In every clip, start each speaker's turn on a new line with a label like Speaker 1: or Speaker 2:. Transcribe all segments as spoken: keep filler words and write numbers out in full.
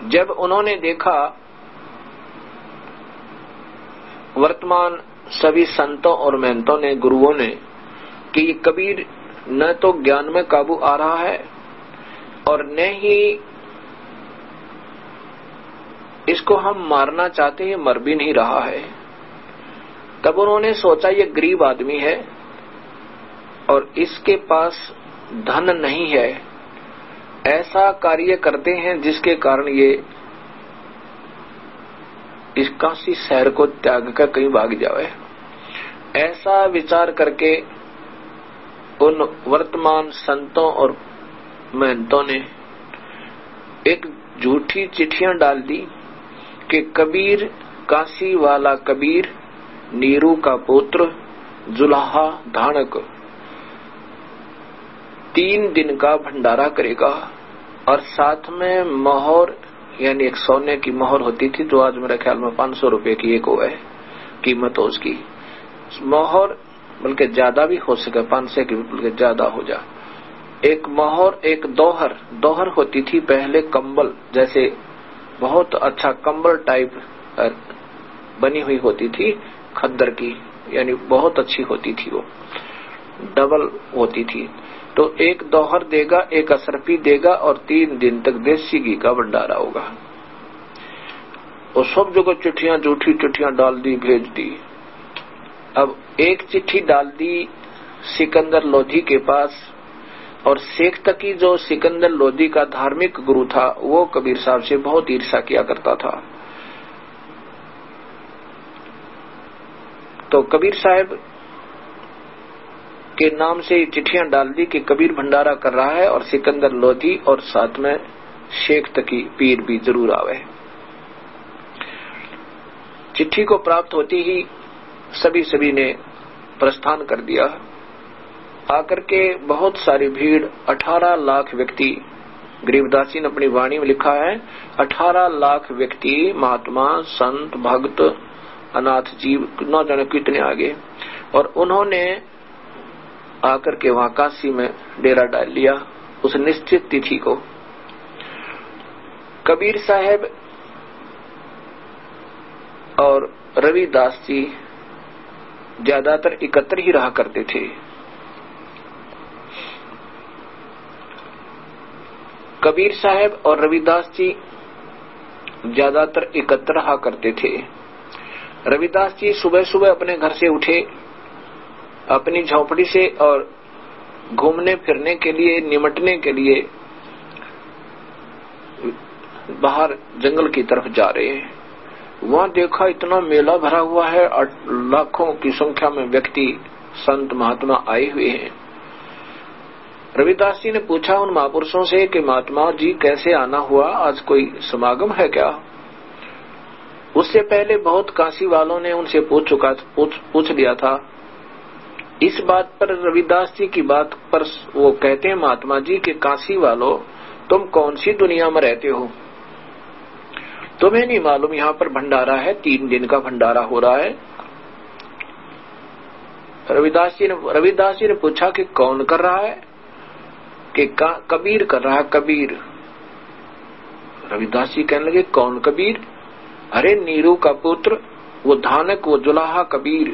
Speaker 1: जब उन्होंने देखा वर्तमान सभी संतों और महंतों ने, गुरुओं ने, कि ये कबीर न तो ज्ञान में काबू आ रहा है और न ही इसको हम मारना चाहते हैं, मर भी नहीं रहा है, तब उन्होंने सोचा ये गरीब आदमी है और इसके पास धन नहीं है, ऐसा कार्य करते हैं जिसके कारण ये इस काशी शहर को त्याग कर कहीं भाग जाए। ऐसा विचार करके उन वर्तमान संतों और महंतों ने एक झूठी चिट्ठियां डाल दी कि कबीर, काशी वाला कबीर, नीरू का पुत्र, जुलाहा धानक, तीन दिन का भंडारा करेगा और साथ में मोहर, यानी एक सोने की मोहर होती थी जो आज मेरे ख्याल में पांच सौ रुपए की एक हो है कीमत हो उसकी, मोहर बल्कि ज्यादा भी हो सके, पांच सौ की बल्कि ज्यादा हो जा, एक मोहर, एक दोहर, दोहर होती थी पहले कंबल जैसे, बहुत अच्छा कंबल टाइप बनी हुई होती थी खद्दर की, यानी बहुत अच्छी होती थी, वो डबल होती थी। तो एक दोहर देगा, एक असरफी देगा और तीन दिन तक देसी घी का भंडारा होगा। और सब जगह चिट्ठियां, झूठी चिट्ठियां डाल दी, भेज दी। अब एक चिट्ठी डाल दी सिकंदर लोधी के पास, और शेख तकी जो सिकंदर लोधी का धार्मिक गुरु था वो कबीर साहब से बहुत ईर्ष्या किया करता था। तो कबीर साहब के नाम से चिट्ठियां डाल दी कि कबीर भंडारा कर रहा है और सिकंदर लोधी और साथ में शेख तकी पीर भी जरूर आवे। चिट्ठी को प्राप्त होती ही सभी सभी ने प्रस्थान कर दिया। आकर के बहुत सारी भीड़, अठारह लाख व्यक्ति, गरीबदास जी ने अपनी वाणी में लिखा है, अठारह लाख व्यक्ति, महात्मा, संत, भक्त, अनाथ जीव, न जाने कितने आगे, और उन्होंने आकर के वहां काशी में डेरा डाल लिया उस निश्चित तिथि को। कबीर साहब और रविदास जी ज्यादातर एकत्र ही रहा करते थे। कबीर साहब और रविदास जी ज्यादातर एकत्र रहा करते थे। रविदास जी सुबह सुबह अपने घर से उठे, अपनी झोपड़ी से, और घूमने फिरने के लिए, निमटने के लिए बाहर जंगल की तरफ जा रहे हैं। वहां देखा इतना मेला भरा हुआ है, लाखों की संख्या में व्यक्ति, संत महात्मा आए हुए हैं। रविदास जी ने पूछा उन महापुरुषों से कि महात्मा जी कैसे आना हुआ, आज कोई समागम है क्या? उससे पहले बहुत काशी वालों ने उनसे पूछ चुका पूछ, पूछ लिया था। इस बात पर, रविदास जी की बात पर वो कहते हैं, महात्मा जी कि काशी वालों, तुम कौन सी दुनिया में रहते हो? तुम्हें नहीं मालूम यहाँ पर भंडारा है, तीन दिन का भंडारा हो रहा है। रविदास जी ने रविदास जी ने पूछा कि कौन कर रहा है? कि कबीर कर रहा है, कबीर। रविदास जी कहने लगे कौन कबीर? अरे नीरू का पुत्र, वो धानक, वो जुलाहा कबीर।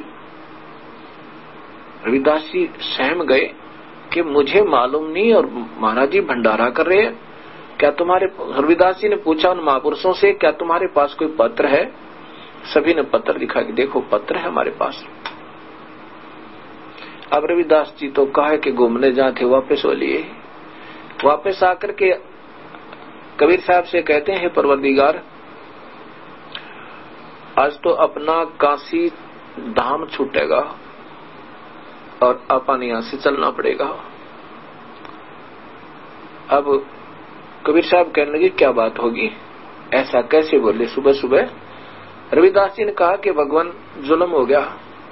Speaker 1: रविदास जी सहम गए कि मुझे मालूम नहीं और महाराज जी भंडारा कर रहे हैं। क्या तुम्हारे, रविदास जी ने पूछा उन महापुरुषों से, क्या तुम्हारे पास कोई पत्र है? सभी ने पत्र दिखा कि देखो पत्र है हमारे पास। अब रविदास जी तो कहा कि घूमने जाते वापस हो लिए। वापस आकर के कबीर साहब से कहते हैं, परवरदिगार, आज तो अपना काशी धाम छूटेगा और अपन यहां से चलना पड़ेगा। अब कबीर साहब कहने लगे क्या बात होगी, ऐसा कैसे बोले सुबह सुबह? रविदास जी ने कहा कि भगवान जुल्म हो गया,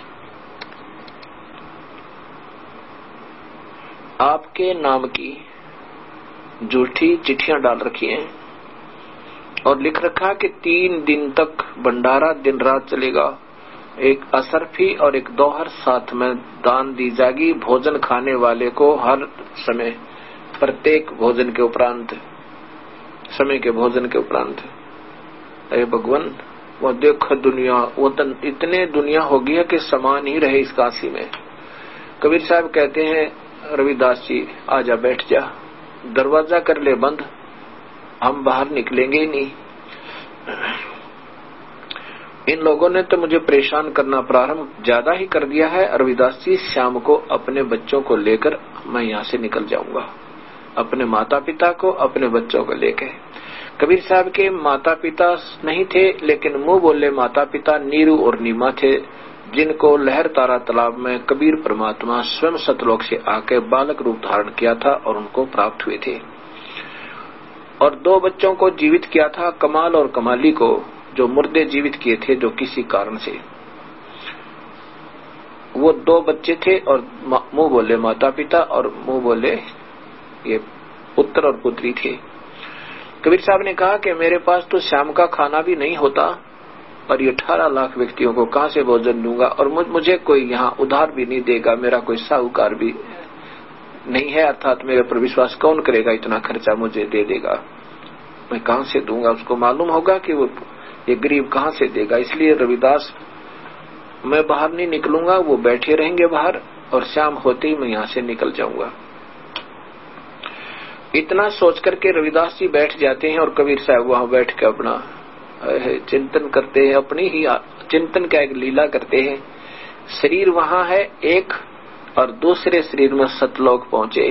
Speaker 1: आपके नाम की झूठी चिट्ठियां डाल रखी हैं और लिख रखा कि तीन दिन तक भंडारा दिन रात चलेगा, एक असरफी और एक दोहर साथ में दान दी जाएगी भोजन खाने वाले को हर समय, प्रत्येक भोजन के उपरांत। समय के भोजन के उपरांत, अरे भगवान वो देखो दुनिया, वो इतने दुनिया हो गई है कि समान ही रहे इस काशी में। कबीर साहब कहते हैं रविदास जी आजा बैठ जा, दरवाजा कर ले बंद, हम बाहर निकलेंगे ही नहीं। इन लोगों ने तो मुझे परेशान करना प्रारंभ ज्यादा ही कर दिया है। रविदास जी शाम को अपने बच्चों को लेकर मैं यहाँ से निकल जाऊंगा, अपने माता पिता को अपने बच्चों को लेकर। कबीर साहब के माता पिता नहीं थे, लेकिन मुंह बोले माता पिता नीरू और नीमा थे, जिनको लहर तारा तालाब में कबीर परमात्मा स्वयं सतलोक से आकर बालक रूप धारण किया था और उनको प्राप्त हुए थे। और दो बच्चों को जीवित किया था, कमाल और कमाली को, जो मुर्दे जीवित किए थे जो किसी कारण से। वो दो बच्चे थे और मुंह बोले माता पिता और मुंह बोले ये पुत्र और पुत्री थे। कबीर साहब ने कहा कि मेरे पास तो शाम का खाना भी नहीं होता और ये अठारह लाख व्यक्तियों को कहां से भोजन दूंगा, और मुझे कोई यहाँ उधार भी नहीं देगा, मेरा कोई साहूकार भी नहीं है, अर्थात मेरे पर विश्वास कौन करेगा, इतना खर्चा मुझे दे देगा, मैं कहां से दूंगा। उसको मालूम होगा कि वो ये गरीब कहां से देगा। इसलिए रविदास मैं बाहर नहीं निकलूंगा, वो बैठे रहेंगे बाहर और शाम होते ही मैं यहां से निकल जाऊंगा। इतना सोच करके रविदास जी बैठ जाते हैं और कबीर साहब वहां बैठ के अपना चिंतन करते हैं, अपनी ही चिंतन का एक लीला करते हैं। शरीर वहां है एक और दूसरे शरीर में सतलोक पहुंचे।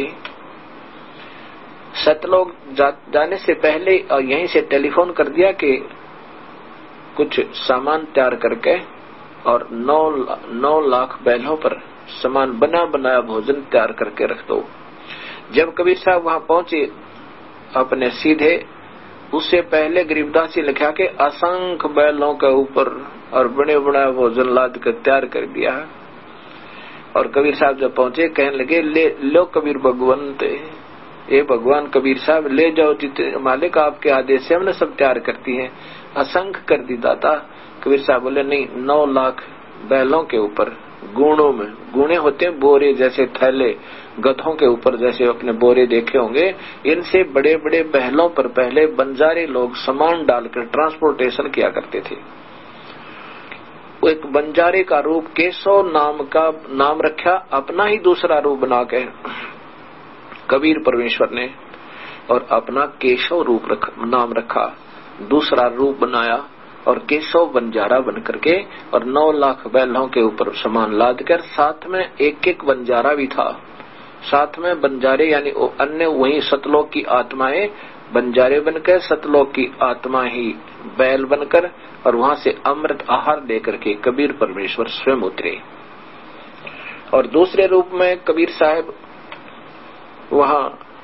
Speaker 1: सतलोक जा, जाने से पहले और यहीं से टेलीफोन कर दिया कि कुछ सामान तैयार करके और नौ नौ लाख बैलों पर सामान बना बनाया भोजन तैयार करके रख दो। जब कबीर साहब वहां पहुंचे अपने सीधे, उससे पहले गरीबदास जी लिखा के असंख्य बैलों के ऊपर और बड़े बड़ा भोजन लाद कर तैयार कर दिया। और कबीर साहब जब पहुंचे कहने लगे ले लो कबीर भगवंत, ये भगवान कबीर साहब ले जाओ, जितने मालिक आपके आदेश से हमने सब तैयार करती हैं, असंख्य कर दी दाता। कबीर साहब बोले नहीं, नौ लाख बैलों के ऊपर गुणों में, गुणे होते हैं बोरे जैसे थैले, गधों के ऊपर जैसे अपने बोरे देखे होंगे, इनसे बड़े बड़े बैलों पर पहले बंजारे लोग सामान डालकर ट्रांसपोर्टेशन किया करते थे। वो एक बंजारे का रूप केशव नाम का नाम रखा, अपना ही दूसरा रूप बना के कबीर परमेश्वर ने, और अपना केशव रूप रख, नाम रखा, दूसरा रूप बनाया और केशव बंजारा बन करके और नौ लाख बैलों के ऊपर सामान लाद कर, साथ में एक एक बंजारा भी था, साथ में बंजारे यानी अन्य वही सतलोक की आत्माएं बंजारे बनकर, सतलोक की आत्मा ही बैल बनकर, और वहां से अमृत आहार देकर के कबीर परमेश्वर स्वयं उतरे। और दूसरे रूप में कबीर साहब वहां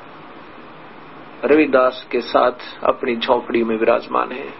Speaker 1: रविदास के साथ अपनी झोपड़ी में विराजमान है।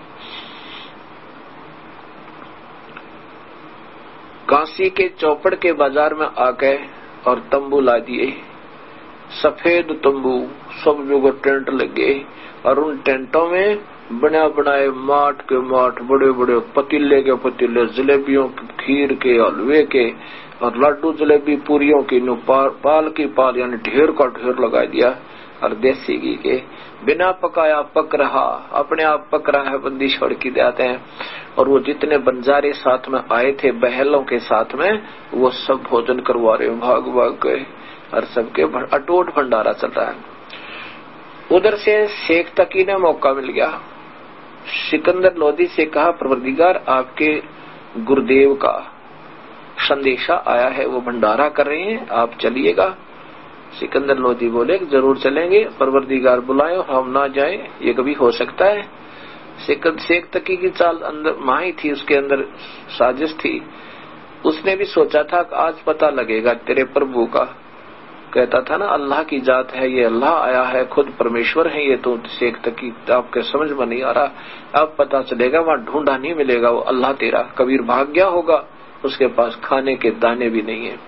Speaker 1: काशी के चौपड़ के बाजार में आके और तंबू ला दिए, सफेद तंबू, सब जगह टेंट लगे, और उन टेंटों में बना बनाए माट के माट, बड़े बड़े पतीले के पतीले, जलेबियों के, खीर के, हलवे के और लड्डू जलेबी पूरियों की पाल, पाल की पाल यानी ढेर का ढेर लगा दिया। और देसी घी के बिना पकाया पक रहा, अपने आप पक रहा है, बंदी छोड़ की जाते हैं। और वो जितने बंजारे साथ में आए थे बहलों के साथ में, वो सब भोजन करवा रहे, भाग भाग गए, और सबके अटूट भंडारा चल रहा है। उधर से शेख तकी ने मौका मिल गया, सिकंदर लोधी से कहा परवरदिगार आपके गुरुदेव का संदेशा आया है, वो भंडारा कर रहे हैं, आप चलिएगा। सिकंदर लोधी बोले जरूर चलेंगे, परवरदिगार बुलाए हम ना जाए, ये कभी हो सकता है। शेख तकी की चाल अंदर माही थी, उसके अंदर साजिश थी। उसने भी सोचा था कि आज पता लगेगा तेरे प्रभु का, कहता था ना अल्लाह की जात है ये, अल्लाह आया है, खुद परमेश्वर है ये, तो शेख तकी आपके समझ में नहीं आ रहा, अब पता चलेगा, वहां ढूंढा नहीं मिलेगा वो अल्लाह तेरा। कबीर भाग गया होगा, उसके पास खाने के दाने भी नहीं है।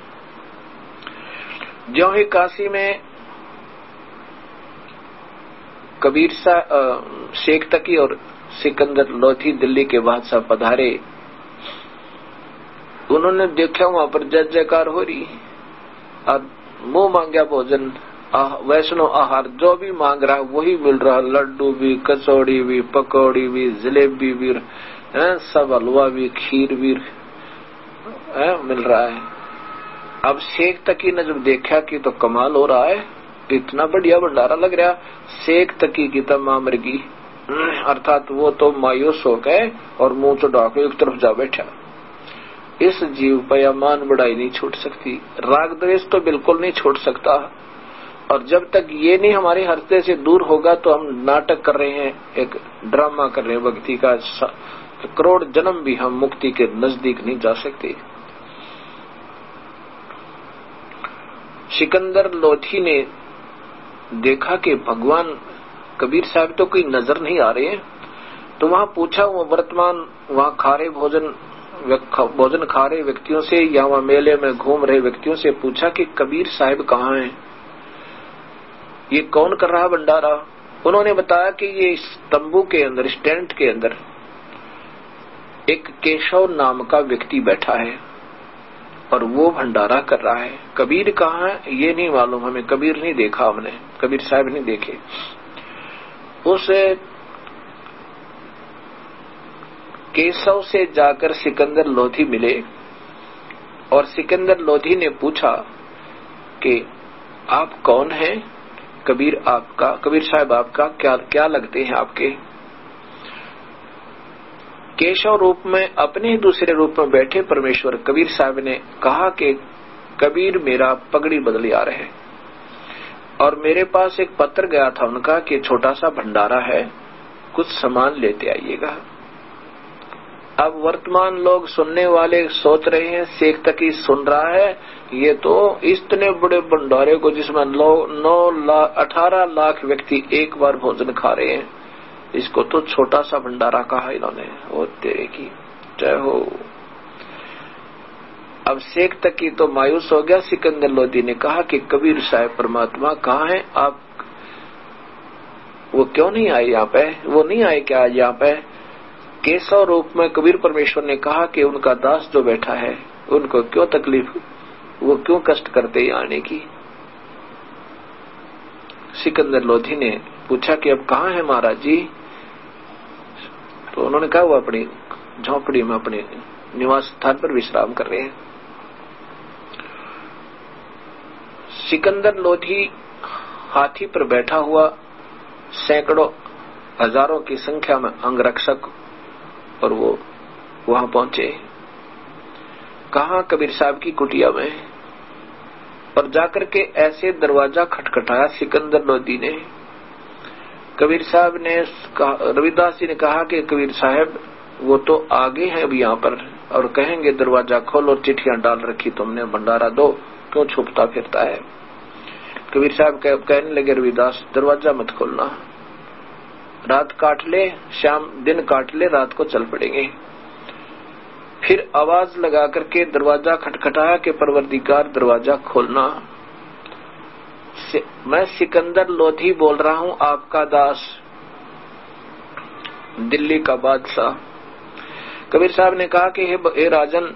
Speaker 1: ज्यों ही काशी में कबीर सा शेख तकी और सिकंदर लोधी दिल्ली के बादशाह पधारे, उन्होंने देखा वहां पर जय जयकार हो रही, और मुंह मांगया भोजन वैष्णव आहार जो भी मांग रहा है वही मिल रहा है। लड्डू भी, कचौड़ी भी, पकौड़ी भी, जलेबी भी, है, सब हलवा भी, खीर भी है, मिल रहा है। अब शेख तकी ने जब देखा कि तो कमाल हो रहा है, इतना बढ़िया भंडारा लग रहा, शेख तकी की तमाम मरगी, अर्थात वो तो मायूस हो गए और मुंह चढ़ा के एक तरफ जा बैठा। इस जीव पर अमान बढ़ाई नहीं छूट सकती, राग द्वेष तो बिल्कुल नहीं छूट सकता। और जब तक ये नहीं हमारे हृदय से दूर होगा तो हम नाटक कर रहे हैं, एक ड्रामा कर रहे हैं भक्ति का, करोड़ जन्म भी हम मुक्ति के नजदीक नहीं जा सकते। सिकंदर लोधी ने देखा कि भगवान कबीर साहब तो कोई नजर नहीं आ रहे हैं, तो वहां पूछा, वो वर्तमान वहां खा रहे भोजन भोजन खा रहे व्यक्तियों से या वहां मेले में घूम रहे व्यक्तियों से पूछा कि कबीर साहब कहाँ हैं, ये कौन कर रहा भंडारा। उन्होंने बताया कि ये इस तंबू के अंदर, इस टेंट के अंदर एक केशव नाम का व्यक्ति बैठा है और वो भंडारा कर रहा है। कबीर कहाँ है ये नहीं मालूम हमें, कबीर नहीं देखा हमने, कबीर साहब नहीं देखे। उस केशव से जाकर सिकंदर लोधी मिले और सिकंदर लोधी ने पूछा कि आप कौन हैं, कबीर आपका, कबीर साहब आपका क्या क्या लगते हैं आपके। केशव रूप में, अपने ही दूसरे रूप में बैठे परमेश्वर कबीर साहब ने कहा कि कबीर मेरा पगड़ी बदल आ रहे हैं और मेरे पास एक पत्र गया था उनका कि छोटा सा भंडारा है, कुछ सामान लेते आइएगा। अब वर्तमान लोग सुनने वाले सोच रहे हैं, शेख तक ही सुन रहा है, ये तो इतने बड़े भंडारे को जिसमें नौ लाख अठारह लाख व्यक्ति एक बार भोजन खा रहे हैं, इसको तो छोटा सा भंडारा कहा इन्होंने। वो तेरे की जय हो। अब शेख तकी तो मायूस हो गया। सिकंदर लोधी ने कहा कि कबीर साहब परमात्मा कहाँ हैं आप, वो क्यों नहीं आए यहाँ पे, वो नहीं आए क्या यहाँ पे। केशव रूप में कबीर परमेश्वर ने कहा कि उनका दास जो बैठा है उनको क्यों तकलीफ, वो क्यों कष्ट करते आने की। सिकंदर लोधी ने पूछा कि अब कहाँ है महाराज जी, तो उन्होंने कहा वो अपनी झोंपड़ी में अपने निवास स्थान पर विश्राम कर रहे हैं। सिकंदर लोधी हाथी पर बैठा हुआ, सैकड़ों हजारों की संख्या में अंगरक्षक, और वो वहां पहुंचे कहाँ, कबीर साहब की कुटिया में, और जाकर के ऐसे दरवाजा खटखटाया सिकंदर लोधी ने। कबीर साहब ने, रविदास जी ने कहा कि कबीर साहब वो तो आगे हैं अभी यहाँ पर, और कहेंगे दरवाजा खोल और चिट्ठियां डाल रखी तुमने, भंडारा दो, क्यों छुपता फिरता है। कबीर साहब कहने लगे, रविदास दरवाजा मत खोलना, रात काट ले, शाम दिन काट ले, रात को चल पड़ेंगे। फिर आवाज लगा करके दरवाजा खटखटाया कि परवरदिगार दरवाजा खोलना, मैं सिकंदर लोधी बोल रहा हूं, आपका दास, दिल्ली का बादशाह। कबीर साहब ने कहा कि हे राजन,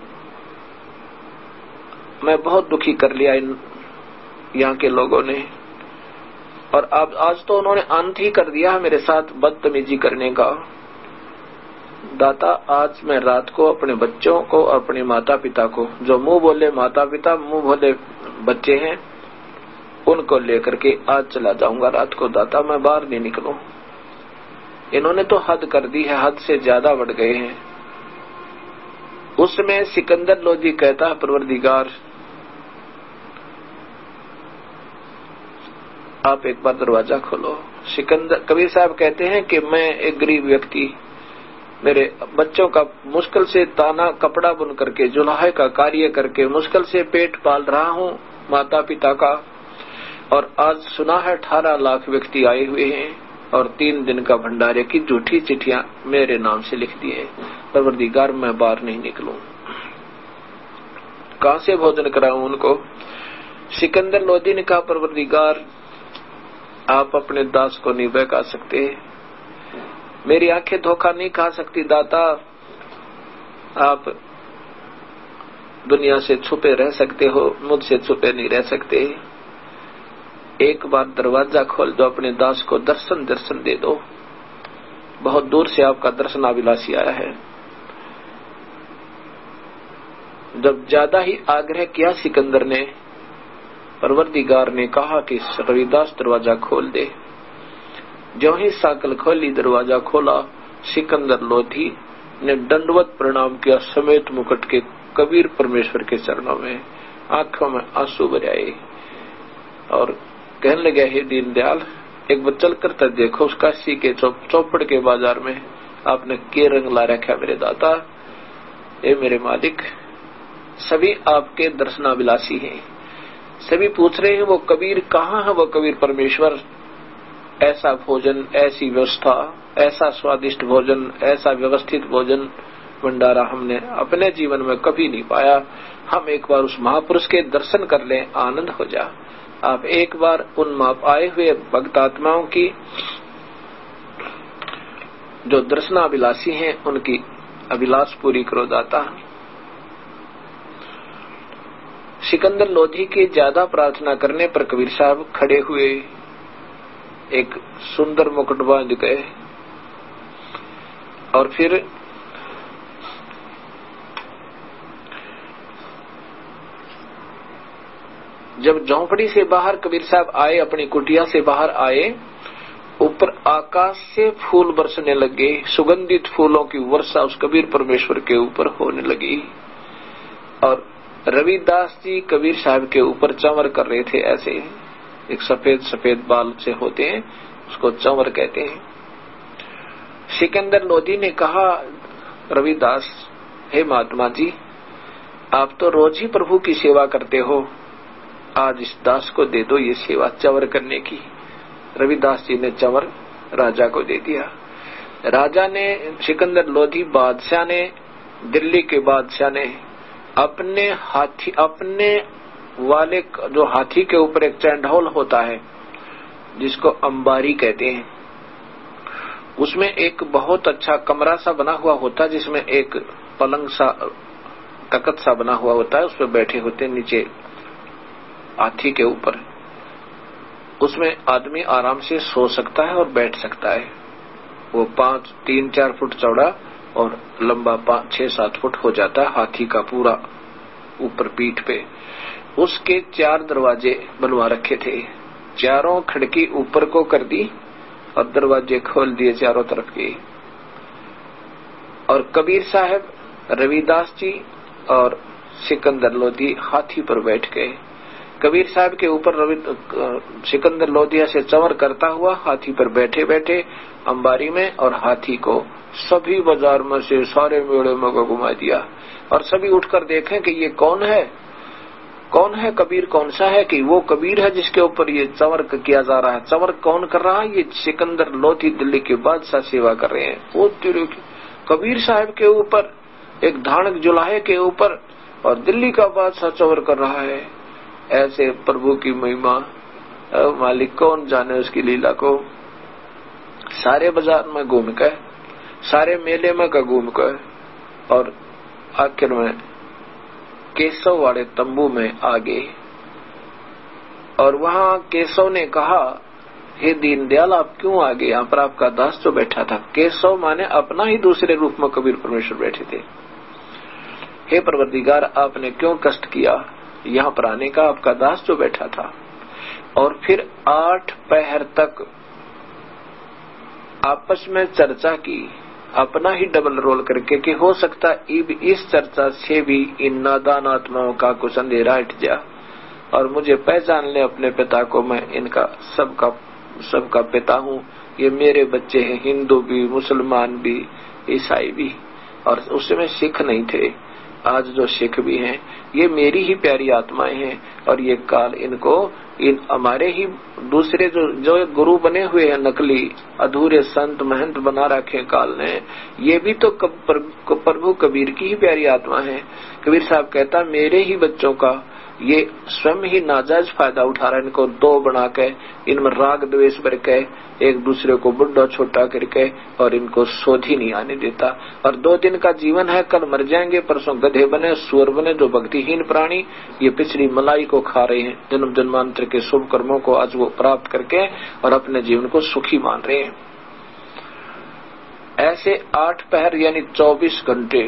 Speaker 1: मैं बहुत दुखी कर लिया इन यहाँ के लोगों ने, और अब आज तो उन्होंने अंत ही कर दिया मेरे साथ बदतमीजी करने का। दाता, आज मैं रात को अपने बच्चों को, अपने माता पिता को, जो मुंह बोले माता पिता, मुंह बोले बच्चे हैं, उनको लेकर के आज चला जाऊंगा रात को। दाता, मैं बाहर नहीं निकलूं। इन्होंने तो हद कर दी है, हद से ज्यादा बढ़ गए हैं। उसमें सिकंदर लोधी कहता है, परवरदिगार आप एक बार दरवाजा खोलो। सिकंदर कबीर साहब कहते हैं कि मैं एक गरीब व्यक्ति, मेरे बच्चों का मुश्किल से ताना कपड़ा बुन करके, जुलाहे का कार्य करके मुश्किल से पेट पाल रहा हूँ माता पिता का, और आज सुना है अठारह लाख व्यक्ति आए हुए हैं और तीन दिन का भंडारे की झूठी चिट्ठियां मेरे नाम से लिख दी है। परवरदिगार मैं बाहर नहीं निकलूं, कहां से भोजन कराऊं उनको। सिकंदर लोधी ने कहा, परवरदिगार आप अपने दास को नहीं बहका सकते, मेरी आंखें धोखा नहीं खा सकती। दाता, आप दुनिया से छुपे रह सकते हो, मुझसे छुपे नहीं रह सकते। एक बार दरवाजा खोल दो, अपने दास को दर्शन दर्शन दे दो। बहुत दूर से आपका दर्शनाभिलाषी आया है। जब ज्यादा ही आग्रह किया सिकंदर ने, परवरदिगार ने कहा कि रविदास दरवाजा खोल दे। जो ही साकल खोली, दरवाजा खोला, सिकंदर लोधी ने दंडवत प्रणाम किया समेत मुकुट के कबीर परमेश्वर के चरणों में। आंखों में आंसू भर आए और कहने लगे, हे दीनदयाल, एक बार चल कर तक देखो उस काशी के चौपड़ के बाजार में आपने के रंग ला रखा मेरे दाता। ये मेरे मालिक, सभी आपके दर्शनाभिलाषी हैं, सभी पूछ रहे हैं वो कबीर कहाँ है, वो कबीर परमेश्वर। ऐसा भोजन, ऐसी व्यवस्था, ऐसा स्वादिष्ट भोजन, ऐसा व्यवस्थित भोजन भंडारा हमने अपने जीवन में कभी नहीं पाया। हम एक बार उस महापुरुष के दर्शन कर लें, आनंद हो जा। आप एक बार उन आए हुए भक्त आत्माओं की जो दर्शनाभिलाषी हैं, उनकी अभिलाष पूरी करो दाता। सिकंदर लोधी के ज्यादा प्रार्थना करने पर कबीर साहब खड़े हुए, एक सुंदर मुकुट बांध गए और फिर जब झोंपड़ी से बाहर कबीर साहब आए, अपनी कुटिया से बाहर आए, ऊपर आकाश से फूल बरसने लगे। सुगंधित फूलों की वर्षा उस कबीर परमेश्वर के ऊपर होने लगी और रविदास जी कबीर साहब के ऊपर चंवर कर रहे थे। ऐसे एक सफेद सफेद बाल से होते हैं, उसको चंवर कहते हैं। सिकंदर लोधी ने कहा, रविदास, हे महात्मा जी, आप तो रोज ही प्रभु की सेवा करते हो, आज इस दास को दे दो ये सेवा चंवर करने की। रविदास जी ने चंवर राजा को दे दिया। राजा ने, सिकंदर लोधी बादशाह ने, दिल्ली के बादशाह ने अपने हाथी, अपने वाले जो हाथी के ऊपर एक चंडोल होता है जिसको अंबारी कहते हैं, उसमें एक बहुत अच्छा कमरा सा बना हुआ होता है जिसमें एक पलंग सा, तख्त सा बना हुआ होता है, उस पर बैठे होते हैं नीचे हाथी के ऊपर। उसमें आदमी आराम से सो सकता है और बैठ सकता है। वो पांच तीन चार फुट चौड़ा और लंबा पांच छह सात फुट हो जाता है हाथी का पूरा ऊपर पीठ पे। उसके चार दरवाजे बनवा रखे थे, चारों खिड़की ऊपर को कर दी और दरवाजे खोल दिए चारों तरफ के। और कबीर साहब, रविदास जी और सिकंदर लोधी हाथी पर बैठ गए। कबीर साहब के ऊपर रवि सिकंदर लोधिया से चंवर करता हुआ हाथी पर बैठे बैठे अंबारी में, और हाथी को सभी बाजार में से सारे मेले में को घुमा दिया। और सभी उठकर देखें कि ये कौन है, कौन है कबीर, कौन सा है, कि वो कबीर है जिसके ऊपर ये चंवर किया जा रहा है। चंवर कौन कर रहा है? ये सिकंदर लोधी दिल्ली के बादशाह सेवा कर रहे हैं। वो कबीर साहब के ऊपर, एक धानक जुलाहे के ऊपर, और दिल्ली का बादशाह चंवर कर रहा है। ऐसे प्रभु की महिमा, मालिक कौन जाने उसकी लीला को। सारे बाजार में घूम कर, सारे मेले में का घूम कर, और आखिर में केशव वाले तंबू में आ गए। और वहां केशव ने कहा, हे दीनदयाल, आप क्यों आ गए? यहाँ पर आपका दास जो बैठा था। केशव माने अपना ही दूसरे रूप में कबीर परमेश्वर बैठे थे। हे परवरदिगार, आपने क्यों कष्ट किया यहाँ पर आने का? आपका दास जो बैठा था। और फिर आठ पहर तक आपस में चर्चा की, अपना ही डबल रोल करके, कि हो सकता इस चर्चा से भी इन नादान आत्माओं का कुछ अंधेरा हट जा और मुझे पहचान ले अपने पिता को। मैं इनका सबका सबका पिता हूँ। ये मेरे बच्चे हैं, हिंदू भी, मुसलमान भी, ईसाई भी, और उसमें सिख नहीं थे। आज जो सिख भी हैं, ये मेरी ही प्यारी आत्माएं हैं। और ये काल इनको, इन हमारे ही दूसरे जो जो गुरु बने हुए हैं, नकली अधूरे संत महंत बना रखे काल ने, ये भी तो प्रभु कबीर की ही प्यारी आत्मा है। कबीर साहब कहता, मेरे ही बच्चों का ये स्वयं ही नाजायज फायदा उठा रहा है। इनको दो बना के, इनमें राग द्वेष भर के, एक दूसरे को बुढ़ा छोटा करके, और इनको सोध ही नहीं आने देता। और दो दिन का जीवन है, कल मर जाएंगे, परसों गधे बने, सुअर बने, जो भक्तिहीन प्राणी ये पिछली मलाई को खा रहे हैं। जन्म जन्मांतर के शुभ कर्मों को आज वो प्राप्त करके और अपने जीवन को सुखी मान रहे हैं। ऐसे आठ पहर यानी चौबीस घंटे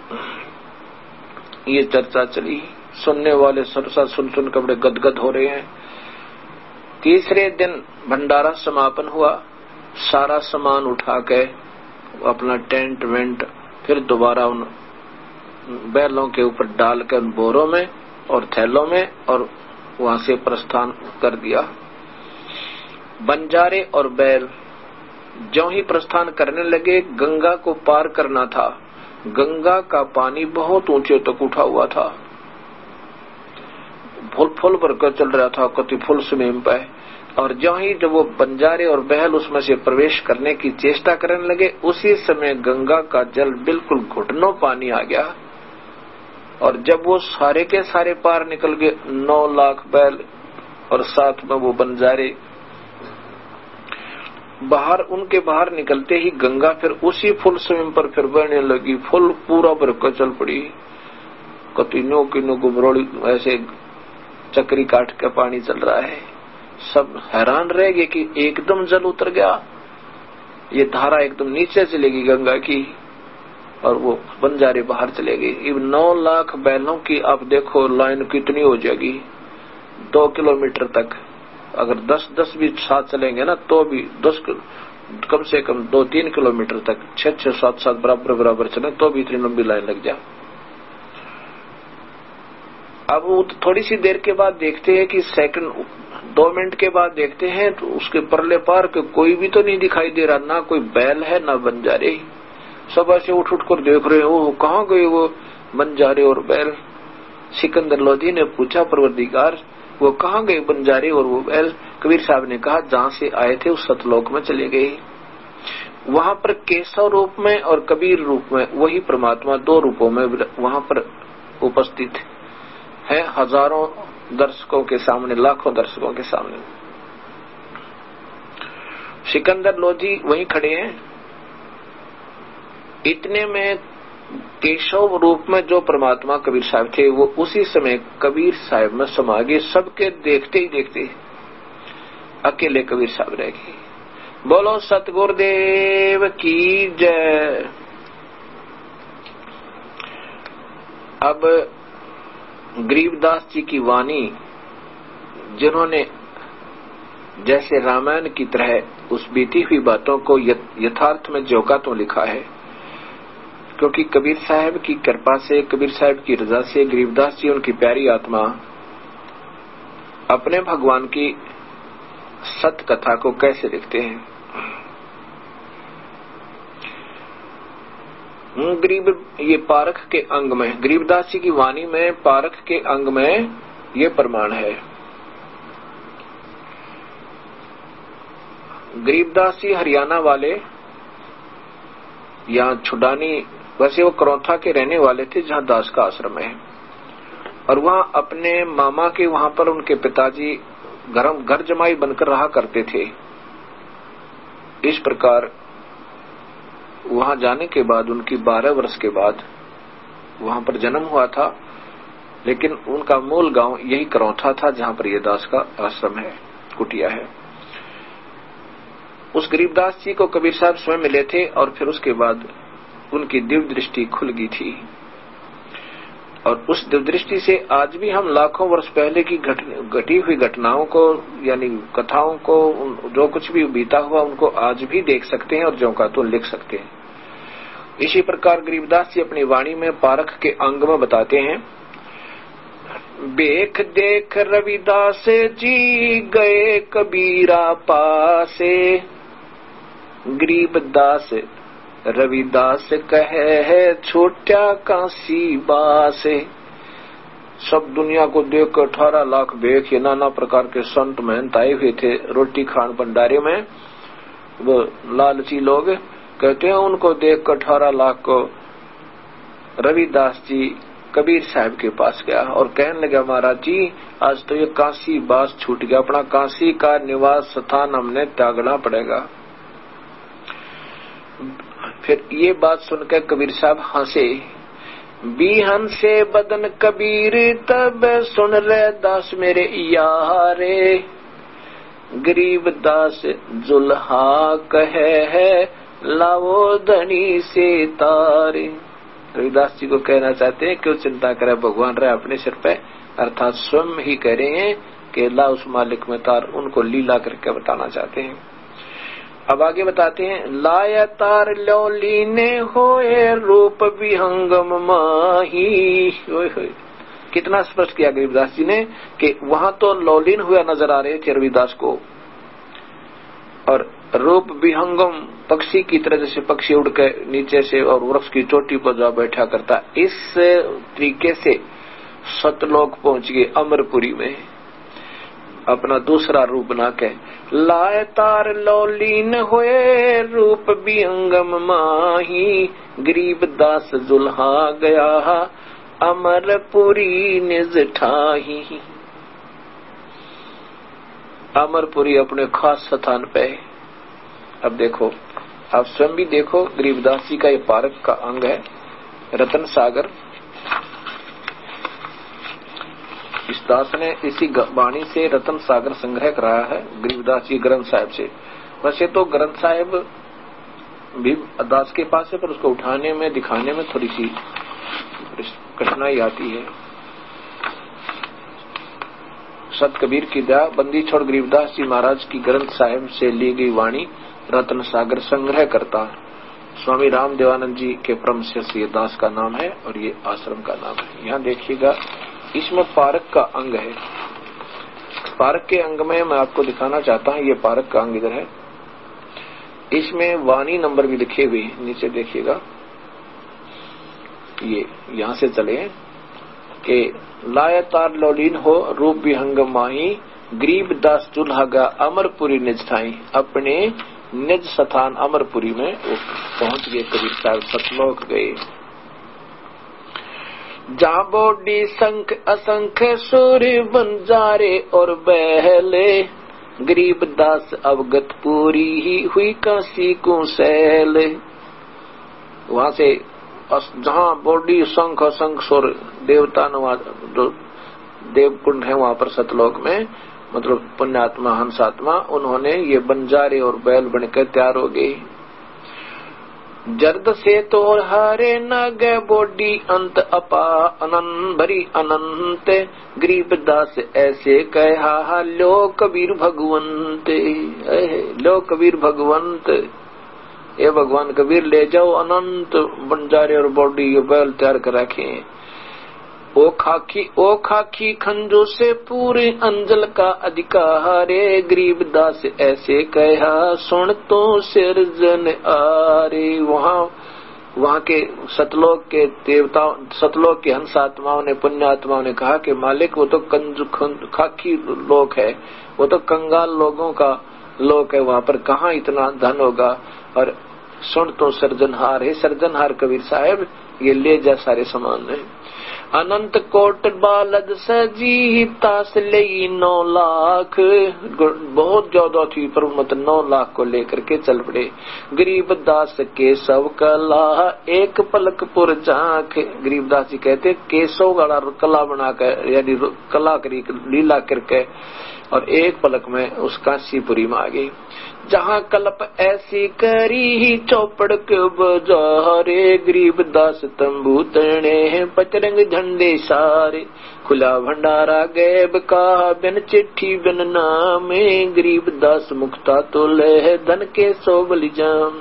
Speaker 1: ये चर्चा चली। सुनने वाले सरसा सुन सुन कपड़े गदगद हो रहे हैं। तीसरे दिन भंडारा समापन हुआ। सारा सामान उठा के अपना टेंट वेंट फिर दोबारा उन बैलों के ऊपर डाल कर उन बोरों में और थैलों में और वहां से प्रस्थान कर दिया। बंजारे और बैल ज्यों ही प्रस्थान करने लगे, गंगा को पार करना था। गंगा का पानी बहुत ऊंचे तक उठा हुआ था, फुल फुल भरकर चल रहा था, कति फुल स्विमिंग पे। और ज्यों ही जब वो बंजारे और बैल उसमें से प्रवेश करने की चेष्टा करने लगे, उसी समय गंगा का जल बिल्कुल घुटनों पानी आ गया। और जब वो सारे के सारे पार निकल गए, नौ लाख बैल और साथ में वो बंजारे बाहर, उनके बाहर निकलते ही गंगा फिर उसी फुल स्विमिंग पर फिर बहने लगी। फुल पूरा भरकर चल पड़ी। कतिनों किनो गुबरोड़ी ऐसे चक्री काट के पानी चल रहा है। सब हैरान रह गए कि एकदम जल उतर गया, ये धारा एकदम नीचे चलेगी गंगा की, और वो बंजारे बाहर चले गए। अब नौ लाख बैलों की आप देखो लाइन कितनी हो जाएगी, दो किलोमीटर तक। अगर दस दस भी साथ चलेंगे ना तो भी दस कम से कम दो तीन किलोमीटर तक, छह छह सात सात बराबर बराबर चले तो भी इतनी लंबी लाइन लग जाए। अब वो थोड़ी सी देर के बाद देखते हैं कि सेकंड दो मिनट के बाद देखते हैं तो उसके परले पार के कोई भी तो नहीं दिखाई दे रहा, ना कोई बैल है ना बंजारे। सब ऐसे उठ उठ कर देख रहे हो, कहाँ गए वो बंजारे और बैल। सिकंदर लोधी ने पूछा, परवरदिगार वो कहाँ गए बंजारे और वो बैल? कबीर साहब ने कहा, जहाँ से आए थे उस सतलोक में चले गए। वहां पर केशव रूप में और कबीर रूप में वही परमात्मा दो रूपों में वहां पर उपस्थित है, हजारों दर्शकों के सामने, लाखों दर्शकों के सामने। सिकंदर लोधी वहीं खड़े हैं। इतने में केशव रूप में जो परमात्मा कबीर साहब थे वो उसी समय कबीर साहब में समा गए। सबके देखते ही देखते अकेले कबीर साहब रह गए। बोलो सतगुरुदेव की जय। अब गरीबदास जी की वाणी, जिन्होंने जैसे रामायण की तरह उस बीती हुई बातों को यथार्थ में ज्यों तो लिखा है, क्योंकि कबीर साहब की कृपा से, कबीर साहब की रजा से गरीबदास जी उनकी प्यारी आत्मा अपने भगवान की सत कथा को कैसे लिखते हैं। गरीब ये पारख के अंग में, गरीबदास जी की वाणी में पारख के अंग में ये प्रमाण है। गरीबदास जी हरियाणा वाले, यहाँ छुडानी, वैसे वो करौथा के रहने वाले थे जहाँ दास का आश्रम है। और वहां अपने मामा के वहां पर उनके पिताजी घर घर जमाई बनकर रहा करते थे। इस प्रकार वहां जाने के बाद उनकी बारह वर्ष के बाद वहां पर जन्म हुआ था, लेकिन उनका मूल गांव यही करौथा था जहां पर ये दास का आश्रम है, कुटिया है। उस गरीबदास जी को कबीर साहब स्वयं मिले थे और फिर उसके बाद उनकी दिव्य दृष्टि खुल गई थी। और उस दिव्य दृष्टि से आज भी हम लाखों वर्ष पहले की घटी हुई घटनाओं को, यानी कथाओं को, जो कुछ भी बीता हुआ उनको आज भी देख सकते हैं और ज्यों का तो लिख सकते हैं। इसी प्रकार गरीबदास जी अपनी वाणी में पारख के अंग में बताते हैं, बेख देख रविदास जी गए कबीरा पासे, गरीबदास रविदास कहे है छोटा काशी बासे। सब दुनिया को देख कर अठारह लाख बेख ये नाना प्रकार के संत महंत आए हुए थे रोटी खान भंडारे में। वो लालची लोग कहते हैं उनको देख कर अठारह लाख को रविदास जी कबीर साहब के पास गया और कहने लगा, महाराज जी आज तो ये काशी बास छूट गया, अपना काशी का निवास स्थान हमने त्यागना पड़ेगा। फिर ये बात सुनकर कबीर साहब हंसे। बीहन से बदन कबीर तब सुन रे दास मेरे यारे, गरीब दास जुल्हा कहे है लाओ धनी से तारे। कबीरदास जी को कहना चाहते हैं क्यों चिंता करे, भगवान रहे अपने सिर पे, अर्थात स्वयं ही कह रहे हैं कि ला उस मालिक में तार, उनको लीला करके बताना चाहते हैं। अब आगे बताते हैं, लाया तार लो लीने होए रूप विहंगम माही। कितना स्पष्ट किया गरीबदास जी ने कि वहां तो लौलीन हुआ नजर आ रहे थे रविदास को, और रूप विहंगम पक्षी की तरह, जैसे पक्षी उड़ के नीचे से और वृक्ष की चोटी पर जा बैठा करता, इस तरीके से सतलोक पहुंच गए अमरपुरी में, अपना दूसरा रूप बना के। लाए तार लौलीन होए रूप विहंगम माही, गरीब दास जुल्हा गया अमरपुरी निज ठाही। अमरपुरी अपने खास स्थान पे। अब देखो, आप स्वयं भी देखो, गरीबदास जी का ये पारक का अंग है रतन सागर। इस दास ने इसी वाणी से रतन सागर संग्रह कराया है गरीबदास जी ग्रंथ साहिब से। वैसे तो ग्रंथ साहिब भी दास के पास है, पर उसको उठाने में दिखाने में थोड़ी सी कठिनाई आती है। सत कबीर की दया बंदी छोड़ गरीबदास जी महाराज की ग्रंथ साहिब से ली गई वाणी रतन सागर संग्रह करता स्वामी राम देवानंद जी के परम शिष्य ये दास का नाम है और ये आश्रम का नाम है। यहाँ देखिएगा, इसमें पारक का अंग है। पारक के अंग में मैं आपको दिखाना चाहता हूँ, ये पारक का अंग इधर है। इसमें वाणी नंबर भी लिखे हुए नीचे देखिएगा। ये यहाँ से चले कि लाया तार लौलीन हो रूप विहंगम माही, गरीब दास जुल्हा अमरपुरी निज ठाई। अपने निज स्थान अमरपुरी में वो पहुंच गए कबीर साहब, सतलोक गए। जहाँ बोडी संख असंख्य सूर्य बंजारे और बहले, गरीब दास अवगत पूरी ही हुई काशी को सैल। वहां से जहाँ बोडी शंख असंख सुर देवता जो देवकुंड है वहां पर सतलोक में, मतलब पुण्यात्मा हंसात्मा, उन्होंने ये बंजारे और बैल बनकर तैयार हो गए। जर्द से तो हारे न गए बोडी अंत अपा अनंत भरी अनंत, गरीब दास ऐसे कहा लो कबीर भगवंत। लो कबीर भगवंत, ये भगवान कबीर ले जाओ अनंत बंजारे और बोडी ये बैल तैयार कर रखे। ओ खाकी ओ खाकी खंजो से पूरे अंजल का अधिकारे, गरीब दास ऐसे कहा सुन तो सिरजन आरे। वहाँ वहाँ के सतलोक के देवताओं, सतलोक के हंसात्माओं ने, पुण्यात्माओं ने कहा कि मालिक वो तो कंजू खाकी लोक है, वो तो कंगाल लोगों का लोक है, वहाँ पर कहाँ इतना धन होगा। और सुन तो सर्जनहार है, सर्जनहार कबीर साहब ये ले जा सारे सामान है। अनंत कोट बालद सजी तास ले नौ लाख, बहुत ज्यादा थी पर मत नौ लाख को लेकर के चल पड़े। गरीब दास के सब कला एक पलक पुर झांक। गरीब दास जी कहते केसव वाला कला बनाकर, यानी कला करी लीला करके, और एक पलक में उस काशीपुरी में आ गई। जहाँ कल्प ऐसी करी चौपड़ के बजारे, गरीब दास तंबू तने पचरंग झंडे सारे। खुला भंडारा गैब का बिन चिट्ठी बिन नामे, गरीब दास मुक्ता तो ले धन के सो बलिजाम।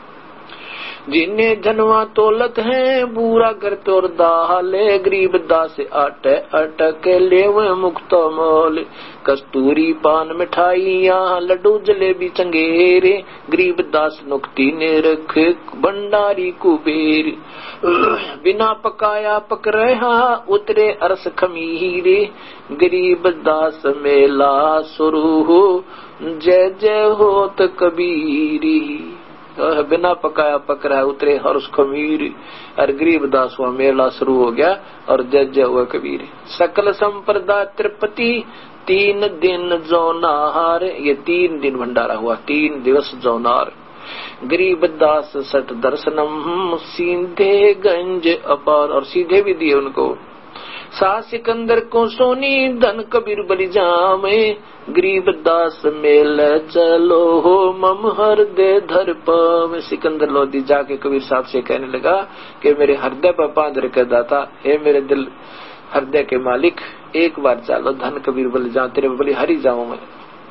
Speaker 1: जिन्हें धनवा तोलत है बुरा कर तोर दाले, गरीब दास अट अटक ले मुक्ता मोल। कस्तूरी पान मिठाइयाँ लड्डू जलेबी चंगेरे, गरीब दास नुक्ति ने रख भंडारी कुबेर। बिना पकाया पक रहा उतरे अरस खमीरे, गरीब दास मेला शुरू हो जय जय होत कबीरी। बिना पकाया पक रहा उतरे और उसको मीर और गरीबदास हुआ मेला शुरू हो गया और जय जय हुआ कबीर। सकल संप्रदा त्रिपति तीन दिन जौनार, ये तीन दिन भंडारा हुआ, तीन दिवस जौनार। गरीबदास सठ दर्शनम सीधे गंज अपार, और सीधे भी दिए उनको। सा सिकंदर को सोनी धन कबीर बलि जामे, गरीबदास मेल चलो हो मम हृदय धर पावे। सिकंदर लोधी जाके कबीर साहब से कहने लगा कि मेरे हृदय पर पांव रख दाता, हे मेरे दिल हृदय के मालिक, एक बार चलो धन कबीर बलि जा, तेरे बलि हरी जाऊं मैं।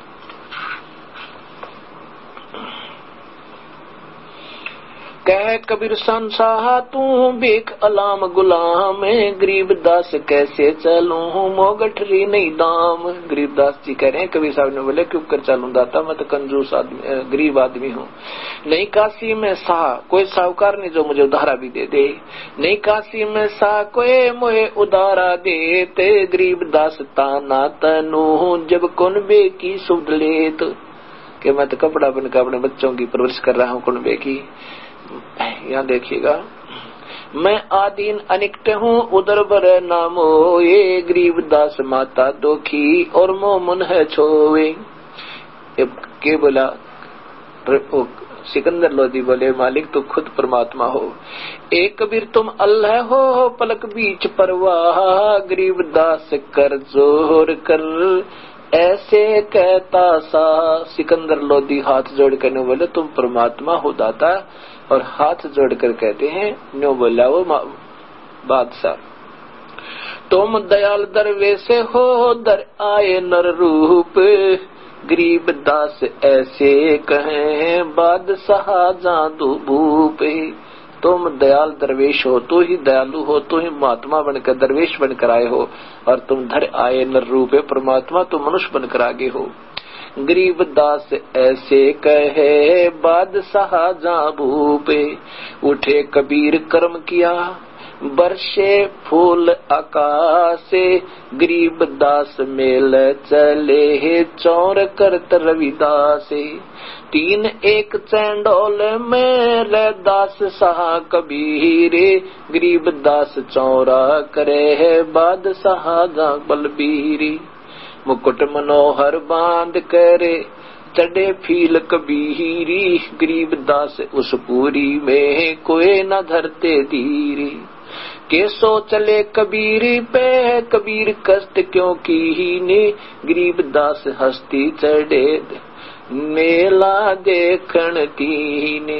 Speaker 1: कह कबीर संसाह तू बेक अलाम गुलाम, गरीबदास कैसे चलूं मोगठरी नहीं दाम। गरीबदास जी कह रहे हैं, कबीर साहब ने बोले क्यों कर चलूं दाता, मैं तो कंजूस आदमी गरीब आदमी हूँ। नहीं काशी में सा कोई साहूकार नहीं जो मुझे उधारा भी दे दे, नहीं काशी में सा कोई मुझे उधारा देते। गरीबदास ताना तनु जब कुनबे की सुध लेत, कि मैं तो कपड़ा बनकर अपने बच्चों की परवरिश कर रहा हूँ कुनबे की। यहाँ देखिएगा, मैं आदीन अनिक्त हूँ उदर बर नामो, ये गरीबदास माता दोखी और मो मुन है छोवे। के बोला सिकंदर लोधी बोले मालिक तू खुद परमात्मा हो, एक कबीर तुम अल्लाह हो पलक बीच परवाह। गरीबदास कर जोर कर ऐसे कहता सा, सिकंदर लोधी हाथ जोड़ कर बोले तुम परमात्मा हो दाता, और हाथ जोड़कर कहते हैं न्यो बोला वो बादशाह, तुम दयाल दरवेश हो दर आए नर रूप। गरीबदास ऐसे कहे बादशाह जादू भूप, तुम दयाल दरवेश हो, तू ही दयालु हो, तू ही महात्मा बनकर दरवेश बनकर आए हो, और तुम धर आए नर रूप परमात्मा, तुम मनुष्य बनकर आगे हो। गरीबदास ऐसे कहे बादशाह जा भूपे, उठे कबीर कर्म किया बरसे फूल आकाशे। गरीबदास मेल चले चौर करत रविदासे, तीन एक चंडोल में दास सहा कबीरे। गरीबदास चौरा करे है बादशाह जा बलबीरी, मुकुट मनोहर बांध करे चढ़े फील कबीरी। गरीबदास उस पूरी में कोई न धरते धीरे, केसो चले कबीरी पे कबीर कष्ट क्यों कीने। गरीबदास हस्ती चढ़े मेला देखन कीने,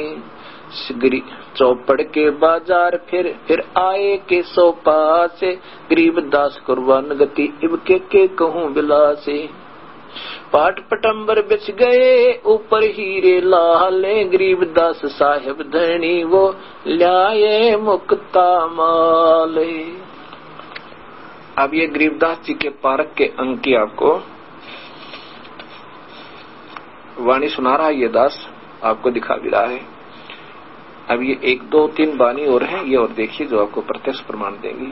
Speaker 1: चौपड़ के बाजार फिर फिर आए के सो पासे। गरीबदास कुर्बान गति इब के के कहूँ बिलासे, पाट पटंबर बिछ गए ऊपर हीरे लाले। गरीबदास साहेब धनी वो लाए मुक्ता माले। अब ये गरीबदास जी के पारक के अंक की आपको वाणी सुना रहा है ये दास, आपको दिखा भी रहा है। अब ये एक दो तीन वाणी और हैं, ये और देखिए जो आपको प्रत्यक्ष प्रमाण देंगी।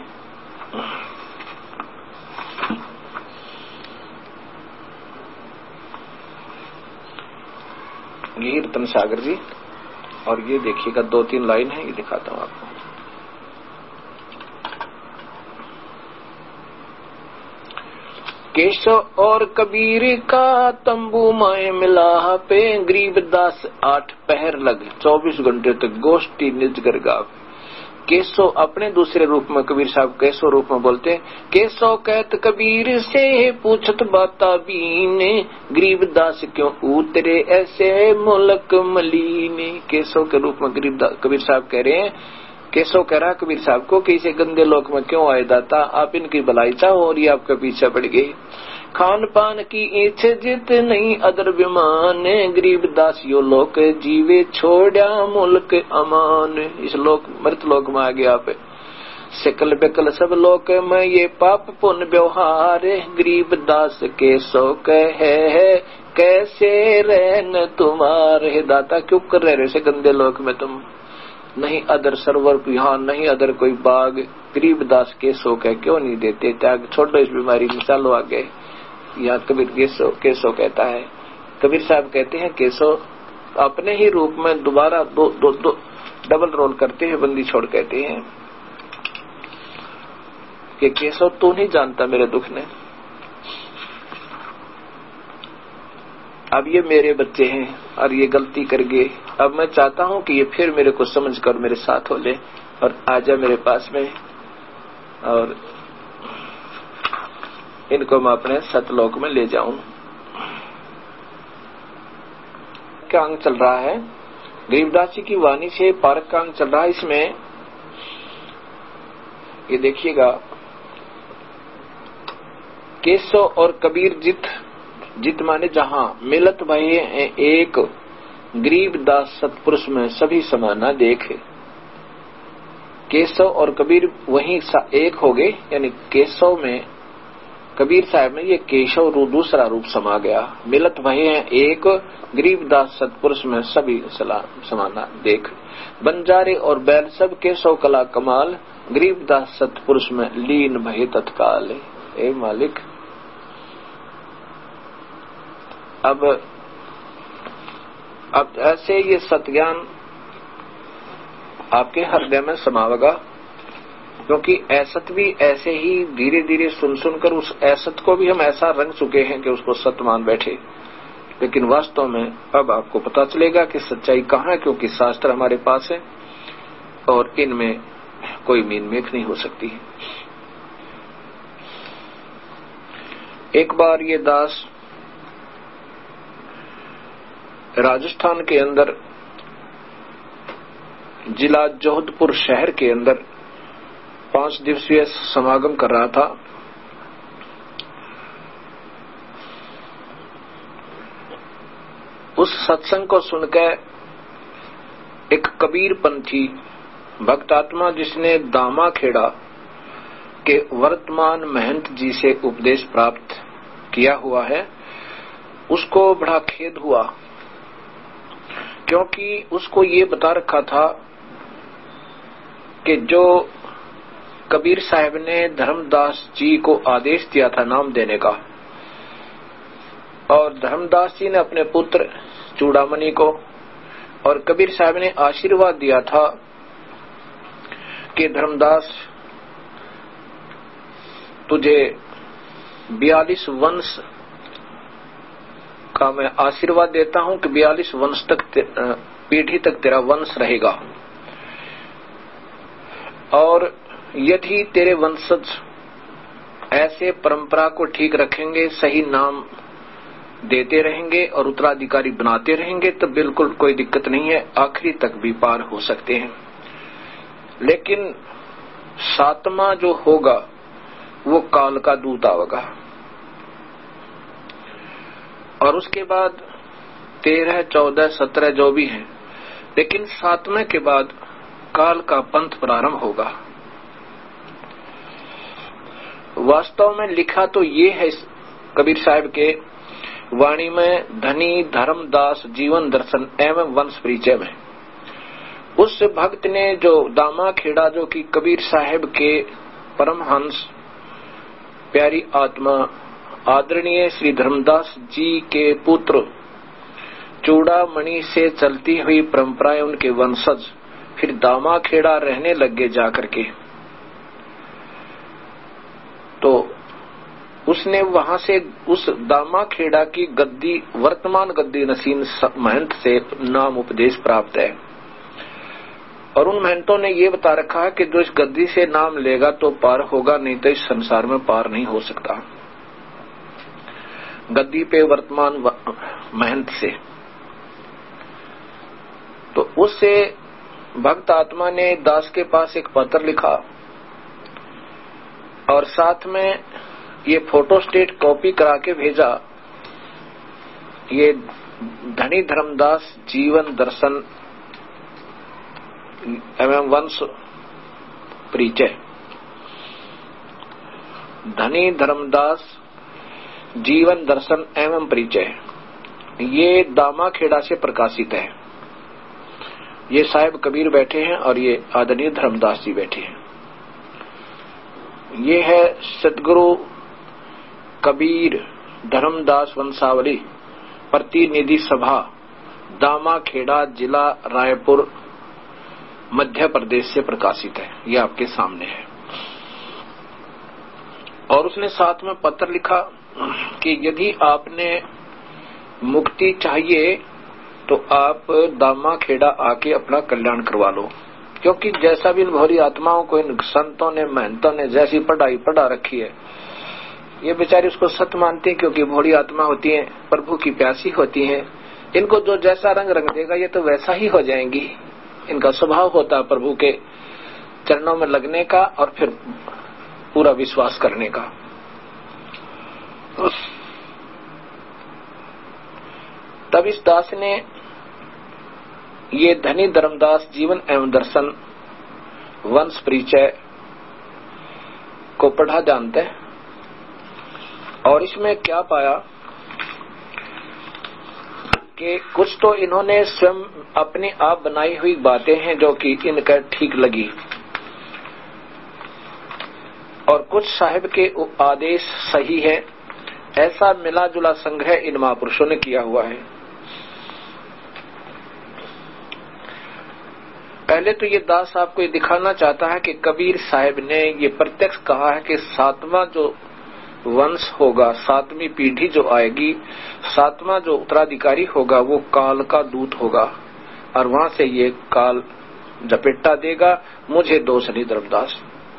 Speaker 1: ये रतन सागर जी, और ये देखिएगा दो तीन लाइन है, ये दिखाता हूं आपको। केशव और कबीर का तंबू माए मिला पे। गरीबदास आठ पहर लग चौबीस घंटे तक गोष्ठी निजगर गाव। केशव अपने दूसरे रूप में कबीर साहब केशव रूप में बोलते हैं। केशव कहत कबीर से पूछत बाता बीने, गरीबदास क्यों उतरे ऐसे मुलक मलीने। केशव के रूप में गरीबदास कबीर साहब कह रहे हैं, केशव कह रहा कबीर साहब को कि इसे गंदे लोक में क्यों आए दाता, आप इनकी भलाई चाहो और ये आपका पीछे पड़ गए। खान पान की इच्छा जित नहीं अदर विमान। गरीबदास यो लोक जीवे छोड़ा मुल्क अमान। इस लोक मृत लोक में आ गया आप, सकल बेकल सब लोक में ये पाप पुण्य व्यवहार। गरीबदास के सो कहे कैसे रहन तुम्हारे दाता, क्यों कर रहे से गंदे लोक में तुम, नहीं अदर सरवर यहाँ नहीं अदर कोई बाग। गरीबदास के सो कह क्यों नहीं देते त्याग, छोड़ो इस बीमारी में चलो आगे। यहाँ कबीर केशव केशव कहता है, कबीर साहब कहते हैं केशव अपने ही रूप में दोबारा दो, दो, दो डबल रोल करते हैं। बंदी छोड़ कहते हैं कि केशव तू नहीं जानता मेरे दुख ने, अब ये मेरे बच्चे हैं और ये गलती कर गए, अब मैं चाहता हूं कि ये फिर मेरे को समझ कर मेरे साथ हो ले और आजा मेरे पास में, और इनको मैं अपने सतलोक में ले जाऊं। क्या अंग चल रहा है? गरीबदास जी की वाणी से पारक का अंग चल रहा है। इसमें ये देखिएगा, केशव और कबीर जित जित माने जहां मिलत भये एक, गरीबदास सतपुरुष में सभी समाना देखे। केशव और कबीर वहीं एक हो गए, यानी केशव में कबीर साहब में ये केशव रूप दूसरा रूप समा गया। मिलत भये एक, गरीबदास सतपुरुष में सभी समाना देख। बंजारे और बैल सब केशव कला कमाल, गरीबदास सतपुरुष में लीन भये तत्काल। ए मालिक, अब अब ऐसे ये सत्ज्ञान आपके हृदय में समावेगा, क्योंकि ऐसत भी ऐसे ही धीरे धीरे सुन सुनकर उस ऐसत को भी हम ऐसा रंग चुके हैं कि उसको सत्य मान बैठे। लेकिन वास्तव में अब आपको पता चलेगा कि सच्चाई कहाँ है, क्योंकि शास्त्र हमारे पास है और इनमें कोई मीन मेख नहीं हो सकती। एक बार ये दास राजस्थान के अंदर जिला जोधपुर शहर के अंदर पांच दिवसीय समागम कर रहा था। उस सत्संग को सुनकर एक कबीरपंथी भक्तात्मा, जिसने दामा खेड़ा के वर्तमान महंत जी से उपदेश प्राप्त किया हुआ है, उसको बड़ा खेद हुआ, क्योंकि उसको ये बता रखा था कि जो कबीर साहब ने धर्मदास जी को आदेश दिया था नाम देने का, और धर्मदास जी ने अपने पुत्र चूड़ामणि को, और कबीर साहब ने आशीर्वाद दिया था कि धर्मदास तुझे बयालीस वंश का मैं आशीर्वाद देता हूं कि बयालीस वंश तक पीढ़ी तक तेरा वंश रहेगा, और यदि तेरे वंशज ऐसे परंपरा को ठीक रखेंगे, सही नाम देते रहेंगे और उत्तराधिकारी बनाते रहेंगे, तो बिल्कुल कोई दिक्कत नहीं है, आखिरी तक भी पार हो सकते हैं। लेकिन सातवां जो होगा वो काल का दूत आवेगा, और उसके बाद तेरह चौदह सत्रह जो भी है, लेकिन सातवें के बाद काल का पंथ प्रारंभ होगा। वास्तव में लिखा तो ये है कबीर साहब के वाणी में, धनी धर्मदास जीवन दर्शन एवं वंश परिचय में। उस भक्त ने जो दामा खेड़ा, जो कि कबीर साहब के परमहंस प्यारी आत्मा आदरणीय श्री धर्मदास जी के पुत्र चूड़ामणि से चलती हुई परंपराएं, उनके वंशज फिर दामा खेड़ा रहने लगे जाकर के, तो उसने वहां से उस दामा खेड़ा की गद्दी, वर्तमान गद्दी नसीन महंत से नाम उपदेश प्राप्त है। और उन महंतों ने ये बता रखा है कि जो इस गद्दी से नाम लेगा तो पार होगा, नहीं तो इस संसार में पार नहीं हो सकता। गद्दी पे वर्तमान महंत से, तो उससे भक्त आत्मा ने दास के पास एक पत्र लिखा और साथ में ये फोटो स्टेट कॉपी करा के भेजा। ये धनी धर्मदास जीवन दर्शन एवं वंश परिचय, धनी धर्मदास जीवन दर्शन एवं परिचय, ये दामा खेड़ा से प्रकाशित है। ये साहिब कबीर बैठे हैं और ये आदरणीय धर्मदास जी बैठे हैं। ये है सतगुरु कबीर धर्मदास वंशावली प्रतिनिधि सभा दामाखेड़ा, जिला रायपुर, मध्य प्रदेश से प्रकाशित है। ये आपके सामने है। और उसने साथ में पत्र लिखा कि यदि आपने मुक्ति चाहिए तो आप दामाखेड़ा आके अपना कल्याण करवा लो, क्योंकि जैसा भी इन भोरी आत्माओं को इन संतों ने, महंतों ने जैसी पढ़ाई पढ़ा रखी है, ये बेचारी उसको सत्य मानती है, क्योंकि भोरी आत्मा होती है, प्रभु की प्यासी होती है। इनको जो जैसा रंग रंग देगा ये तो वैसा ही हो जाएंगी। इनका स्वभाव होता है प्रभु के चरणों में लगने का और फिर पूरा विश्वास करने का। तब इस दास ने ये धनी धर्मदास जीवन एवं दर्शन वंश परिचय को पढ़ा, जानते हैं। और इसमें क्या पाया कि कुछ तो इन्होंने स्वयं अपनी आप बनाई हुई बातें हैं जो कि इनका ठीक लगी, और कुछ साहिब के आदेश सही है। ऐसा मिला जुला संग्रह इन महापुरुषों ने किया हुआ है। पहले तो ये दास आपको ये दिखाना चाहता है कि कबीर साहिब ने ये प्रत्यक्ष कहा है कि सातवां जो वंश होगा, सातवीं पीढ़ी जो आएगी, सातवां जो उत्तराधिकारी होगा वो काल का दूत होगा, और वहां से ये काल झपेटा देगा मुझे दोष नहीं धर्मदास,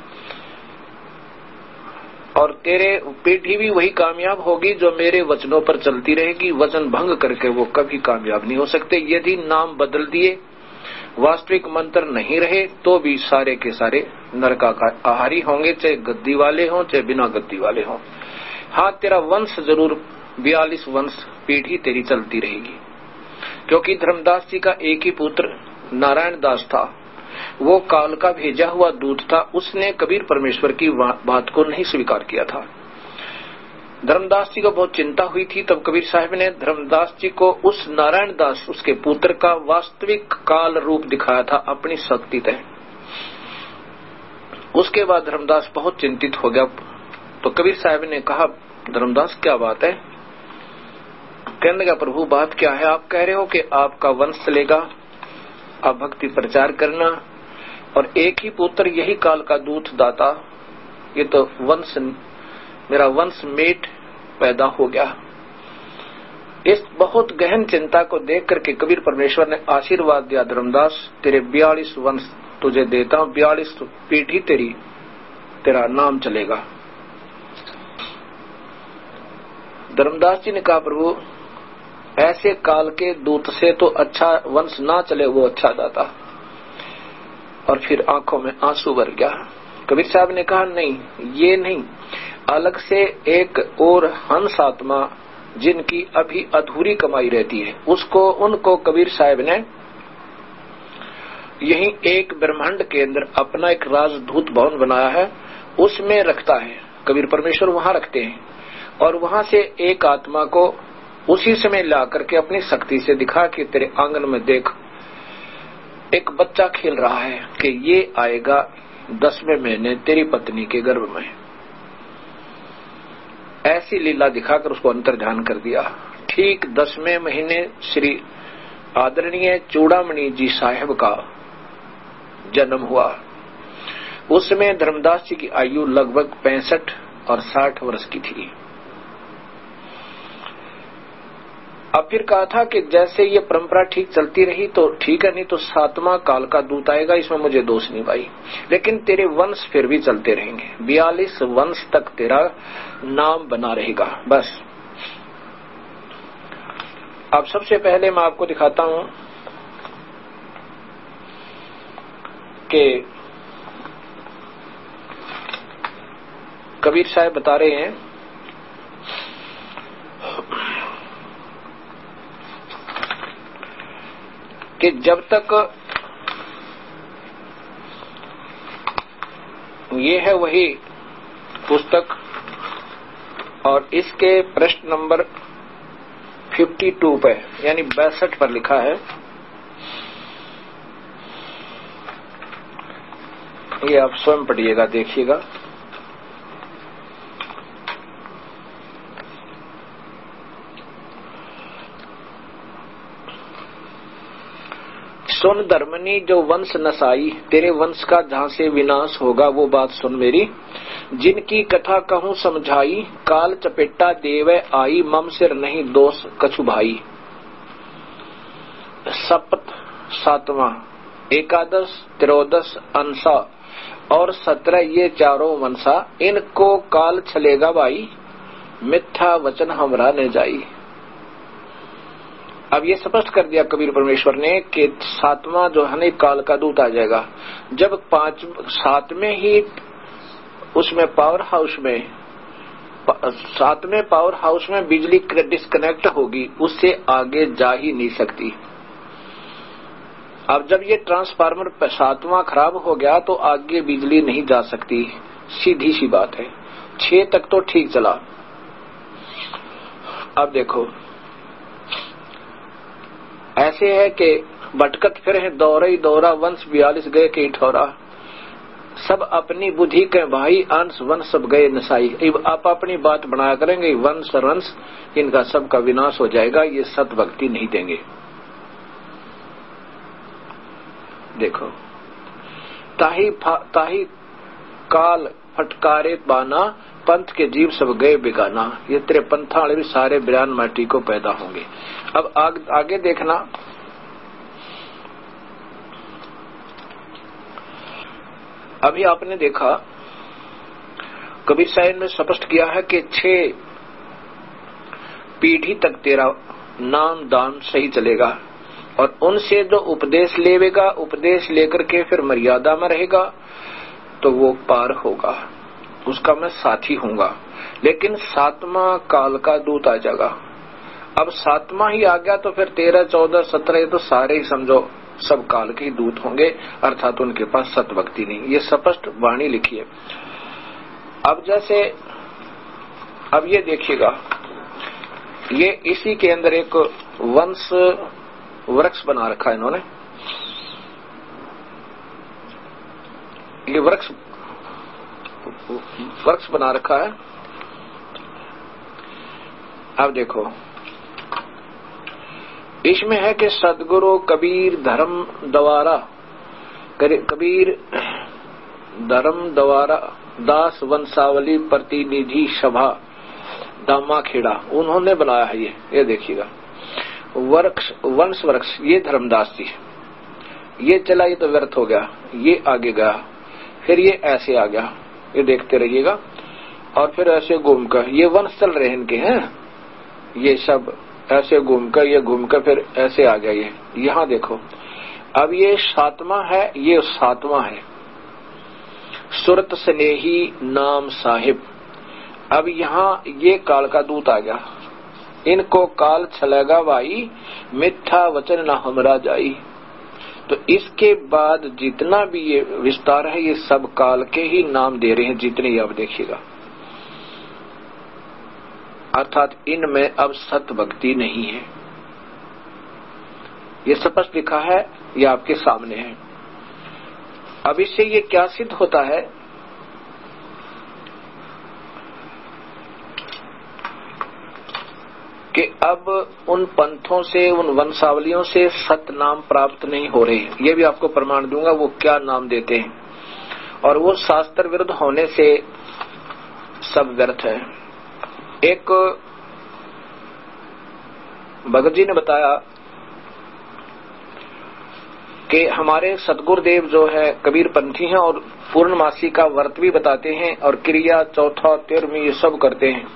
Speaker 1: और तेरे पीढ़ी भी वही कामयाब होगी जो मेरे वचनों पर चलती रहेगी। वचन भंग करके वो कभी कामयाब नहीं हो सकते। यदि नाम बदल दिए, वास्तविक मंत्र नहीं रहे, तो भी सारे के सारे नरका का आहारी होंगे, चाहे गद्दी वाले हों चाहे बिना गद्दी वाले हों। हाँ, तेरा वंश जरूर बयालीस वंश पीढ़ी तेरी चलती रहेगी, क्योंकि धर्मदास जी का एक ही पुत्र नारायण दास था, वो काल का भेजा हुआ दूत था। उसने कबीर परमेश्वर की बात को नहीं स्वीकार किया था। धर्मदास जी को बहुत चिंता हुई थी। तब कबीर साहब ने धर्मदास जी को उस नारायण दास, उसके पुत्र का वास्तविक काल रूप दिखाया था अपनी शक्ति तय। उसके बाद धर्मदास बहुत चिंतित हो गया। तो कबीर साहब ने कहा, धर्मदास क्या बात है? कहने लगा, प्रभु बात क्या है? आप कह रहे हो कि आपका वंश चलेगा, आप भक्ति प्रचार करना, और एक ही पुत्र यही काल का दूत दाता, ये तो वंश, मेरा वंश मेट पैदा हो गया। इस बहुत गहन चिंता को देख करके कबीर परमेश्वर ने आशीर्वाद दिया, धर्मदास तेरे बयालीस वंश तुझे देता हूं, बयालीस पीढ़ी तेरी तेरा नाम चलेगा। धर्मदास जी ने कहा, प्रभु ऐसे काल के दूत से तो अच्छा वंश ना चले, वो अच्छा दाता। और फिर आंखों में आंसू भर गया। कबीर साहब ने कहा, नहीं, ये नहीं, अलग से एक और हंस आत्मा जिनकी अभी अधूरी कमाई रहती है, उसको उनको कबीर साहब ने यही एक ब्रह्मांड के अंदर अपना एक राजदूत भवन बनाया है, उसमें रखता है। कबीर परमेश्वर वहां रखते हैं, और वहां से एक आत्मा को उसी समय ला करके अपनी शक्ति से दिखा कि तेरे आंगन में देख एक बच्चा खेल रहा है, कि ये आएगा दसवें महीने तेरी पत्नी के गर्भ में। ऐसी लीला दिखाकर उसको अंतर्ध्यान कर दिया। ठीक दसवें महीने श्री आदरणीय चूड़ामणि जी साहेब का जन्म हुआ। उसमें धर्मदास जी की आयु लगभग पैंसठ और साठ वर्ष की थी। अब फिर कहा था कि जैसे ये परंपरा ठीक चलती रही तो ठीक है, नहीं तो सातवां काल का दूत आएगा, इसमें मुझे दोष नहीं भाई, लेकिन तेरे वंश फिर भी चलते रहेंगे, बयालीस वंश तक तेरा नाम बना रहेगा। बस अब सबसे पहले मैं आपको दिखाता हूं कि कबीर साहब बता रहे हैं कि जब तक ये है वही पुस्तक, और इसके प्रश्न नंबर बावन पे यानी बासठ पर लिखा है, ये आप स्वयं पढ़िएगा, देखिएगा। सुन धर्मनी जो वंश नसाई, तेरे वंश का जहां से विनाश होगा वो बात सुन मेरी। जिनकी कथा कहूं समझाई, काल चपेटा देवे आई, मम सिर नहीं दोष कछु भाई। सप्त सातवां, एकादश, त्रयोदश, अंसा और सत्रह ये चारों वंशा, इनको काल छलेगा भाई, मिथ्या वचन हमरा ने जाई। अब ये स्पष्ट कर दिया कबीर परमेश्वर ने कि सातवां जो है काल का दूत आ जाएगा। जब पांच सातवें ही उसमें पावर हाउस में सातवें पावर हाउस में बिजली डिस्कनेक्ट होगी, उससे आगे जा ही नहीं सकती। अब जब ये ट्रांसफार्मर सातवां खराब हो गया तो आगे बिजली नहीं जा सकती, सीधी सी बात है। छह तक तो ठीक चला। अब देखो ऐसे है कि भटकत फिर है दौरा ही दौरा, वंश बयालीस गए के ठोरा, सब अपनी बुद्धि के भाई, अंश वंश सब गए नसाई। आप अपनी बात बनाया करेंगे, वंश और अंश इनका सबका विनाश हो जाएगा, ये सत भक्ति नहीं देंगे। देखो ताही ताही काल फटकारे बाना, पंथ के जीव सब गए बिगाना। ये तेरे पंथा वाले भी सारे बिरान माटी को पैदा होंगे। अब आग, आगे देखना, अभी आपने देखा कबीर साहिब ने स्पष्ट किया है कि छह पीढ़ी तक तेरा नाम दान सही चलेगा, और उनसे जो उपदेश लेवेगा, उपदेश लेकर के फिर मर्यादा में रहेगा तो वो पार होगा, उसका मैं साथी हूंगा। लेकिन सातवां काल का दूत आ जाएगा। अब सातवां ही आ गया तो फिर तेरह चौदह सत्रह तो सारे ही समझो सब काल के ही दूत होंगे, अर्थात उनके पास सतभक्ति नहीं। ये स्पष्ट वाणी लिखी है। अब जैसे अब ये देखिएगा, ये इसी के अंदर एक वंश वृक्ष बना रखा है इन्होंने। ये वृक्ष वृक्ष बना रखा है। अब देखो इसमें है कि सदगुरु कबीर धर्म द्वारा, कबीर धर्म द्वारा दास वंशावली प्रतिनिधि सभा दामा खेड़ा, उन्होंने बनाया है। ये ये देखिएगा, वृक्ष वंश वृक्ष ये धर्मदास जी, ये चला ये तो व्यर्थ हो गया, ये आगे गया, फिर ये ऐसे आ गया, ये देखते रहिएगा। और फिर ऐसे घूमकर ये वंश चल रहे हैं इनके हैं, ये सब ऐसे घूमकर ये घूमकर फिर ऐसे आ गया। ये यहाँ देखो, अब ये सातवां है, ये सातवां है, सुरत स्नेही नाम साहिब। अब यहाँ ये काल का दूत आ गया, इनको काल छलेगा भाई, मिथ्या वचन न हमरा जाई। तो इसके बाद जितना भी ये विस्तार है, ये सब काल के ही नाम दे रहे हैं, जितने ही आप देखिएगा। अर्थात इनमें अब सत भक्ति नहीं है, ये स्पष्ट लिखा है, ये आपके सामने है। अब इससे ये क्या सिद्ध होता है कि अब उन पंथों से, उन वंशावलियों से सत नाम प्राप्त नहीं हो रहे। ये भी आपको प्रमाण दूंगा वो क्या नाम देते हैं, और वो शास्त्र विरुद्ध होने से सब व्यर्थ है। एक भगत जी ने बताया कि हमारे सतगुरुदेव जो है कबीर पंथी हैं और पूर्णमासी का व्रत भी बताते हैं, और क्रिया चौथा तेरहवीं ये सब करते हैं।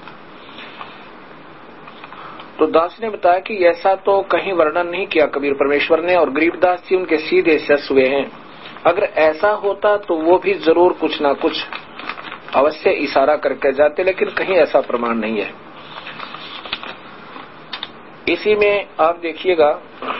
Speaker 1: तो दास ने बताया कि ऐसा तो कहीं वर्णन नहीं किया कबीर परमेश्वर ने, और गरीबदास जी उनके सीधे शिष्य हुए हैं। अगर ऐसा होता तो वो भी जरूर कुछ ना कुछ अवश्य इशारा करके जाते, लेकिन कहीं ऐसा प्रमाण नहीं है। इसी में आप देखिएगा,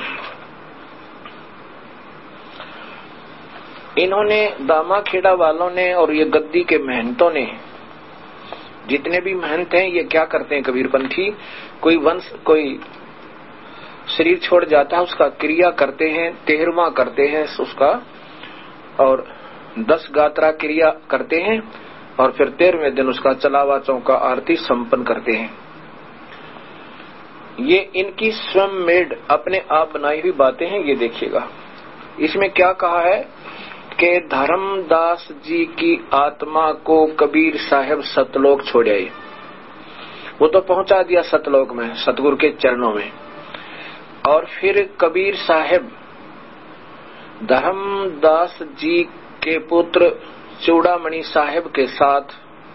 Speaker 1: इन्होंने दामा खेड़ा वालों ने और ये गद्दी के महंतों ने, जितने भी महंत हैं, ये क्या करते हैं कबीरपंथी, कोई वंश कोई शरीर छोड़ जाता है उसका क्रिया करते हैं, तेरहवां करते हैं उसका, और दस गात्रा क्रिया करते हैं, और फिर तेरहवें दिन उसका चलावा चौका आरती संपन्न करते हैं। ये इनकी स्वयं मेड अपने आप बनाई हुई बातें हैं, ये देखिएगा। इसमें क्या कहा है कि धर्मदास जी की आत्मा को कबीर साहब सतलोक छोड़ आए। वो तो पहुंचा दिया सतलोक में सतगुरु के चरणों में। और फिर कबीर साहब धर्मदास जी के पुत्र चूड़ामणि साहब के साथ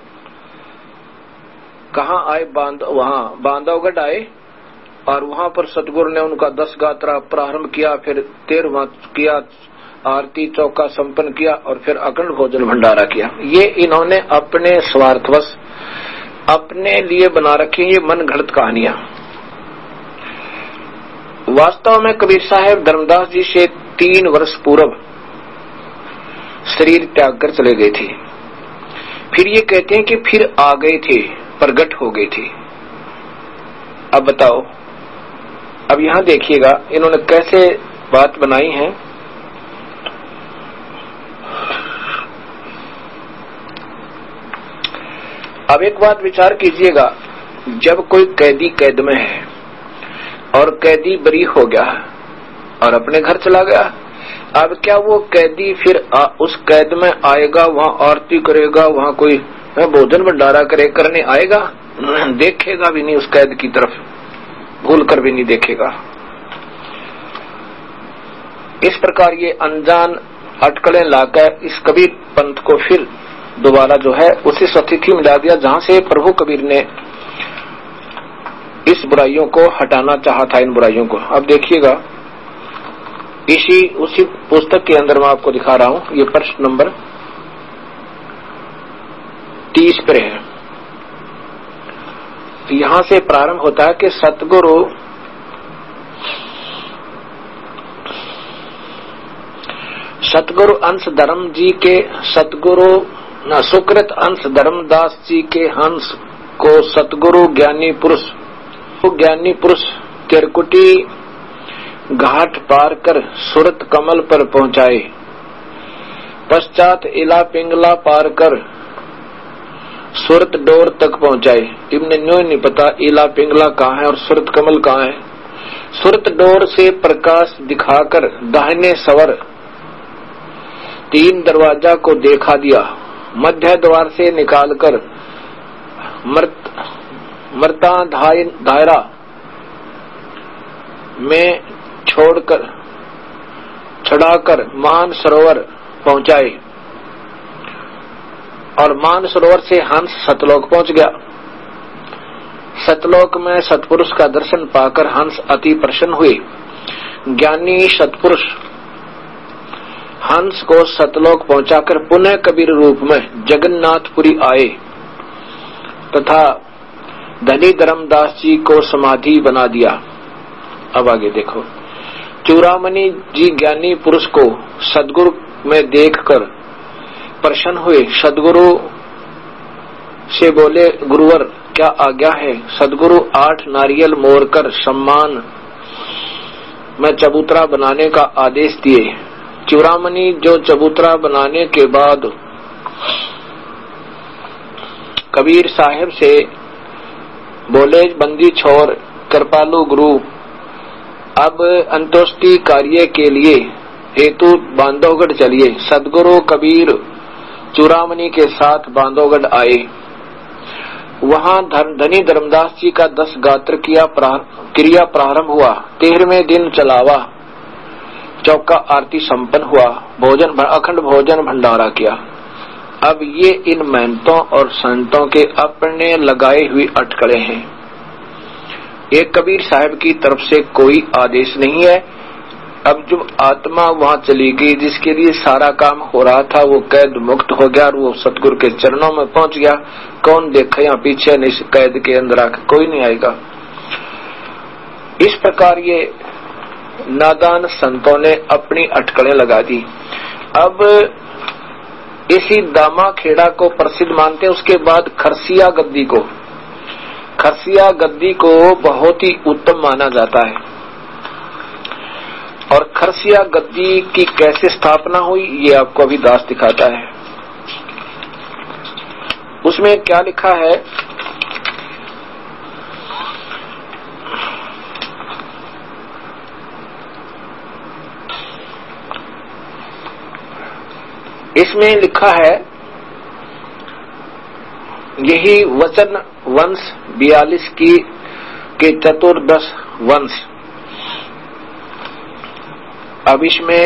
Speaker 1: कहाँ आए? बांध वहां बांधवगढ़ आए और वहां पर सतगुरु ने उनका दस गात्रा प्रारंभ किया, फिर तेरहवां किया, आरती चौका संपन्न किया और फिर अखंड भोजन भंडारा किया। ये इन्होंने अपने स्वार्थवश अपने लिए बना रखी ये मन घड़त कहानियां। वास्तव में कबीर साहब धर्मदास जी से तीन वर्ष पूर्व शरीर त्याग कर चले गए थे। फिर ये कहते हैं कि फिर आ गए थे, प्रगट हो गए थे। अब बताओ, अब यहां देखिएगा इन्होंने कैसे बात बनाई है। अब एक बात विचार कीजिएगा, जब कोई कैदी कैद में है और कैदी बरी हो गया और अपने घर चला गया, अब क्या वो कैदी फिर आ, उस कैद में आएगा, वहां आरती करेगा, वहां कोई भोजन भंडारा करे करने आएगा? देखेगा भी नहीं उस कैद की तरफ, भूल कर भी नहीं देखेगा। इस प्रकार ये अनजान अटकलें लाकर इस कबीर पंथ को फिर दोबारा जो है उसी स्थिति में ला दिया जहां से प्रभु कबीर ने इस बुराइयों को हटाना चाहा था, इन बुराइयों को। अब देखिएगा इसी उसी पुस्तक के अंदर मैं आपको दिखा रहा हूं, ये प्रश्न नंबर तीस पर है। यहां से प्रारंभ होता है कि सतगुरु सतगुरु अंश धर्म जी के सतगुरु न सुकृत अंश धर्मदास जी के हंस को सतगुरु ज्ञानी पुरुष ज्ञानी पुरुष तिरकुटी घाट पार कर सूरत कमल पर पहुंचाए। पश्चात इला पिंगला पार कर सूरत डोर तक पहुंचाए। इब्ने न्यू नहीं पता इला पिंगला कहाँ है और सूरत कमल कहाँ है। सूरत डोर से प्रकाश दिखाकर दाहिने सवर तीन दरवाजा को देखा दिया। मध्य द्वार से निकालकर मर्त मर्ता दायरा में छोड़कर छड़ाकर मान सरोवर पहुंचाए और मान सरोवर से हंस सतलोक पहुंच गया। सतलोक में सतपुरुष का दर्शन पाकर हंस अति प्रसन्न हुए। ज्ञानी सतपुरुष हंस को सतलोक पहुंचाकर पुनः कबीर रूप में जगन्नाथपुरी आए तथा धनी धर्मदास जी को समाधि बना दिया। अब आगे देखो, चूड़ामणि जी ज्ञानी पुरुष को सदगुरु में देखकर प्रसन्न हुए। सदगुरु से बोले, गुरुवर क्या आज्ञा है? सदगुरु आठ नारियल मोड़कर सम्मान में चबूतरा बनाने का आदेश दिए। चूड़ामणि जो चबूतरा बनाने के बाद कबीर साहब से बोले, बंदी छोर कृपालु गुरु, अब अंतोष्टि कार्य के लिए हेतु बांधवगढ़ चलिए। सदगुरु कबीर चूड़ामणि के साथ बांधवगढ़ आए। वहां धनी धर्मदास जी का दस गात्र किया क्रिया प्रारंभ हुआ। तेरहवें दिन चलावा चौका आरती संपन्न हुआ। भोजन अखंड भोजन भंडारा किया। अब ये इन महंतों और संतों के अपने लगाए हुए अटकले हैं। एक कबीर साहब की तरफ से कोई आदेश नहीं है। अब जो आत्मा वहां चली गई, जिसके लिए सारा काम हो रहा था, वो कैद मुक्त हो गया और वो सतगुरु के चरणों में पहुंच गया। कौन देखे यहाँ पीछे नहीं, कैद के अंदर आकर कोई नहीं आएगा। इस प्रकार ये नादान संतों ने अपनी अटकलें लगा दी। अब इसी दामा खेड़ा को प्रसिद्ध मानते हैं। उसके बाद खरसिया गद्दी को खरसिया गद्दी को बहुत ही उत्तम माना जाता है। और खरसिया गद्दी की कैसे स्थापना हुई ये आपको अभी दास दिखाता है। उसमें क्या लिखा है, इसमें लिखा है यही वचन वंश बयालीस की के चतुर्दश वंश। अब इसमें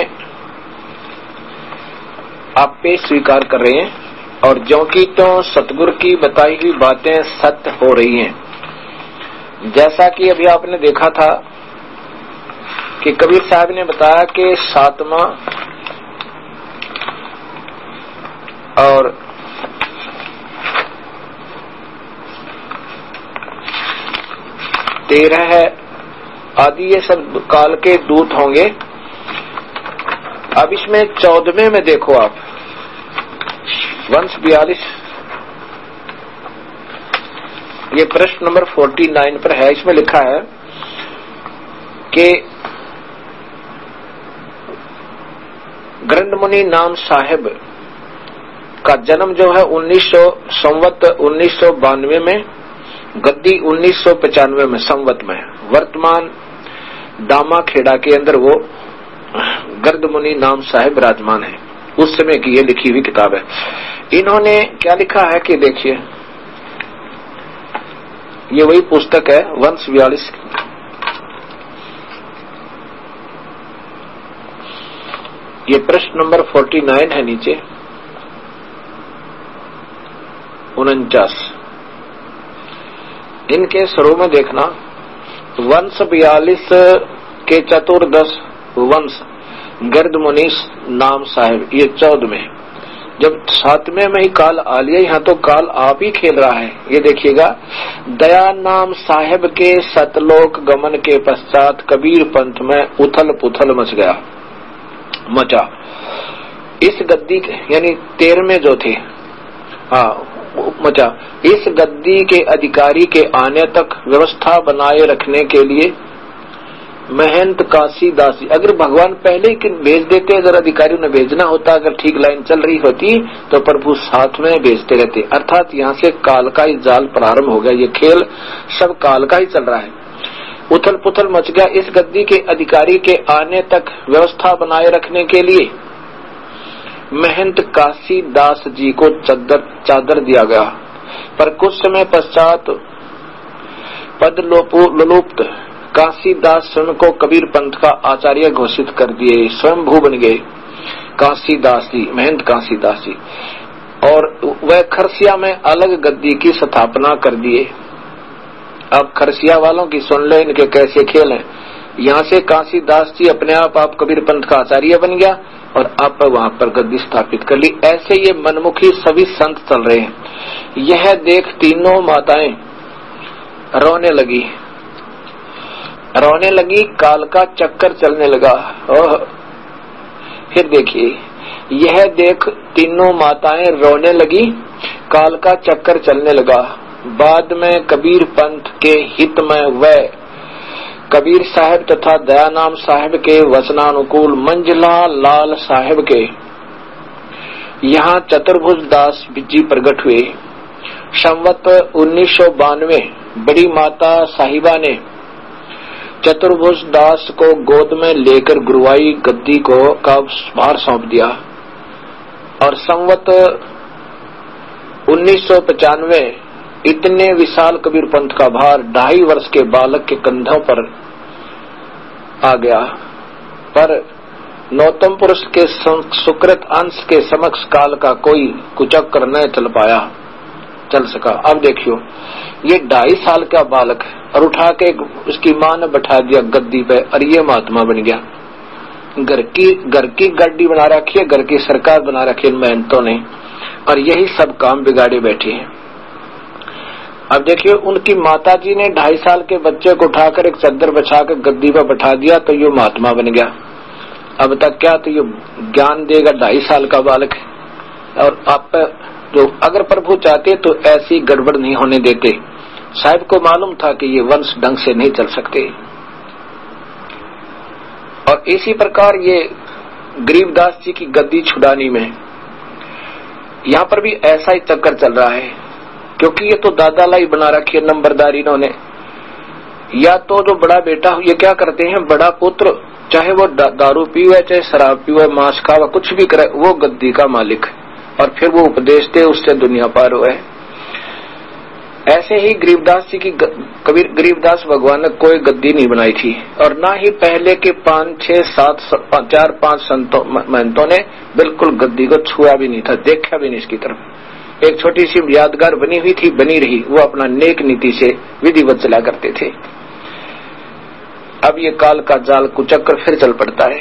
Speaker 1: आप पे स्वीकार कर रहे हैं और जो कि तो सतगुरु की बताई हुई बातें सत्य हो रही हैं। जैसा कि अभी आपने देखा था कि कबीर साहब ने बताया कि सातवां और तेरह है आदि ये सब काल के दूत होंगे। अब इसमें चौदहवें में देखो आप, वंश बयालीस, ये प्रश्न नंबर उनचास पर है। इसमें लिखा है कि ग्रंथमुनि नाम साहेब का जन्म जो है उन्नीस सौ संवत उन्नीस सौ बानवे में, गद्दी उन्नीस सौ पचानवे में संवत में, वर्तमान दामा खेड़ा के अंदर वो गर्दमुनि नाम साहिब राजमान है। उस समय की ये लिखी हुई किताब है। इन्होंने क्या लिखा है कि देखिए, ये वही पुस्तक है वंश बयालीस, ये प्रश्न नंबर उनचास है नीचे, उनचास। इनके शुरू में देखना, वंश बयालीस के चतुर्दश वंश गर्दमुनि नाम साहिब, ये चौदह में। जब सातवें में ही काल आ लिया, यहाँ तो काल आप ही खेल रहा है। ये देखिएगा, दया नाम साहिब के सतलोक गमन के पश्चात कबीर पंथ में उथल पुथल मच गया मचा। इस गद्दी यानी तेरहवें जो थे, हाँ मचा, इस गद्दी के अधिकारी के आने तक व्यवस्था बनाए रखने के लिए महंत काशी दासी, अगर भगवान पहले ही भेज देते, अगर अधिकारियों ने भेजना होता, अगर ठीक लाइन चल रही होती तो प्रभु साथ में भेजते रहते। अर्थात यहाँ से काल का ही जाल प्रारंभ हो गया, ये खेल सब काल का ही चल रहा है। उथल पुथल मच गया। इस गद्दी के अधिकारी के आने तक व्यवस्था बनाए रखने के लिए महंत काशी दास जी को चादर चादर दिया गया, पर कुछ समय पश्चात पद लोलुप्त काशीदास स्वयं को कबीर पंथ का आचार्य घोषित कर दिए, स्वयं भू बन गए काशीदास जी, महंत काशीदास जी, और वह खरसिया में अलग गद्दी की स्थापना कर दिए। अब खरसिया वालों की सुन ले, इनके कैसे खेल हैं। यहाँ से काशीदास जी अपने आप आप कबीर पंथ का आचार्य बन गया और आप वहां पर गद्दी स्थापित कर ली। ऐसे ये मनमुखी सभी संत चल रहे हैं। यह देख तीनों माताएं रोने लगी रोने लगी काल का चक्कर चलने लगा। और फिर देखिए, यह देख तीनों माताएं रोने लगी, काल का चक्कर चलने लगा। बाद में कबीर पंथ के हित में वह कबीर साहब तथा दयानाम साहब के वचनानुकूल मंजला लाल साहब के यहाँ चतुर्भुज दास जी प्रकट हुए। संवत उन्नीस सौ बानवे बड़ी माता साहिबा ने चतुर्भुज दास को गोद में लेकर गुरुवाई गद्दी को का भार सौंप दिया और संवत उन्नीस सौ पचानवे इतने विशाल कबीर पंथ का भार ढाई वर्ष के बालक के कंधों पर आ गया। पर नौतम पुरुष के सुकृत अंश के समक्ष काल का कोई कुचक्कर न चल पाया चल सका। अब देखियो, ये ढाई साल का बालक और उठा के उसकी माँ ने बैठा दिया गद्दी पे और ये महात्मा बन गया। घर की घर की गड्डी बना रखी है, घर की सरकार बना रखी है इन मेहनतों ने, और यही सब काम बिगाड़े बैठे हैं। अब देखिए, उनकी माताजी ने ढाई साल के बच्चे को उठाकर एक चादर बिछाकर गद्दी पर बैठा दिया तो ये महात्मा बन गया। अब तक क्या तो ये ज्ञान देगा ढाई साल का बालक। और आप जो अगर प्रभु चाहते तो ऐसी गड़बड़ नहीं होने देते। साहब को मालूम था कि ये वंश ढंग से नहीं चल सकते। और इसी प्रकार ये गरीबदास जी की गद्दी छुड़ानी में यहाँ पर भी ऐसा ही चक्कर चल रहा है, क्योंकि ये तो दादा लाई बना रखी है नंबरदारी इन्होंने। या तो जो बड़ा बेटा ये क्या करते हैं, बड़ा पुत्र चाहे वो दारू पीवे, चाहे शराब पीवे, मांस खावा, कुछ भी करे, वो गद्दी का मालिक, और फिर वो उपदेश दे, उससे दुनिया पार हुए। ऐसे ही गरीबदास जी की कबीर गरीबदास भगवान ने कोई गद्दी नहीं बनाई थी, और ना ही पहले के पांच छह सात चार पांच संतों महंतों ने बिल्कुल गद्दी को छुआ भी नहीं था, देखा भी नहीं इसकी तरफ। एक छोटी सी यादगार बनी हुई थी, बनी रही, वो अपना नेक नीति से विधिवत चला करते थे। अब ये काल का जाल कुचक्र फिर चल पड़ता है।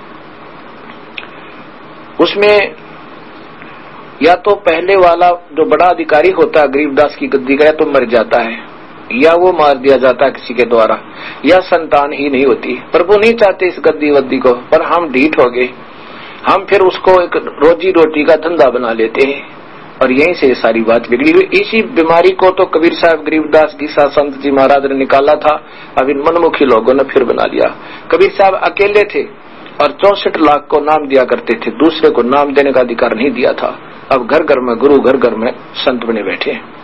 Speaker 1: उसमें या तो पहले वाला जो बड़ा अधिकारी होता है गरीबदास की गद्दी का, या तो मर जाता है, या वो मार दिया जाता है किसी के द्वारा, या संतान ही नहीं होती। प्रभु नहीं चाहते इस गद्दी वद्दी को, पर हम ढीठ हो गए, हम फिर उसको एक रोजी रोटी का धंधा बना लेते हैं, और यहीं से सारी बात बिगड़ी हुई। इसी बीमारी को तो कबीर साहब गरीबदास जी सा संत जी महाराज ने निकाला था, अब इन मनमुखी लोगों ने फिर बना लिया। कबीर साहब अकेले थे और चौसठ लाख को नाम दिया करते थे, दूसरे को नाम देने का अधिकार नहीं दिया था। अब घर घर में गुरु, घर घर में संत बने बैठे हैं।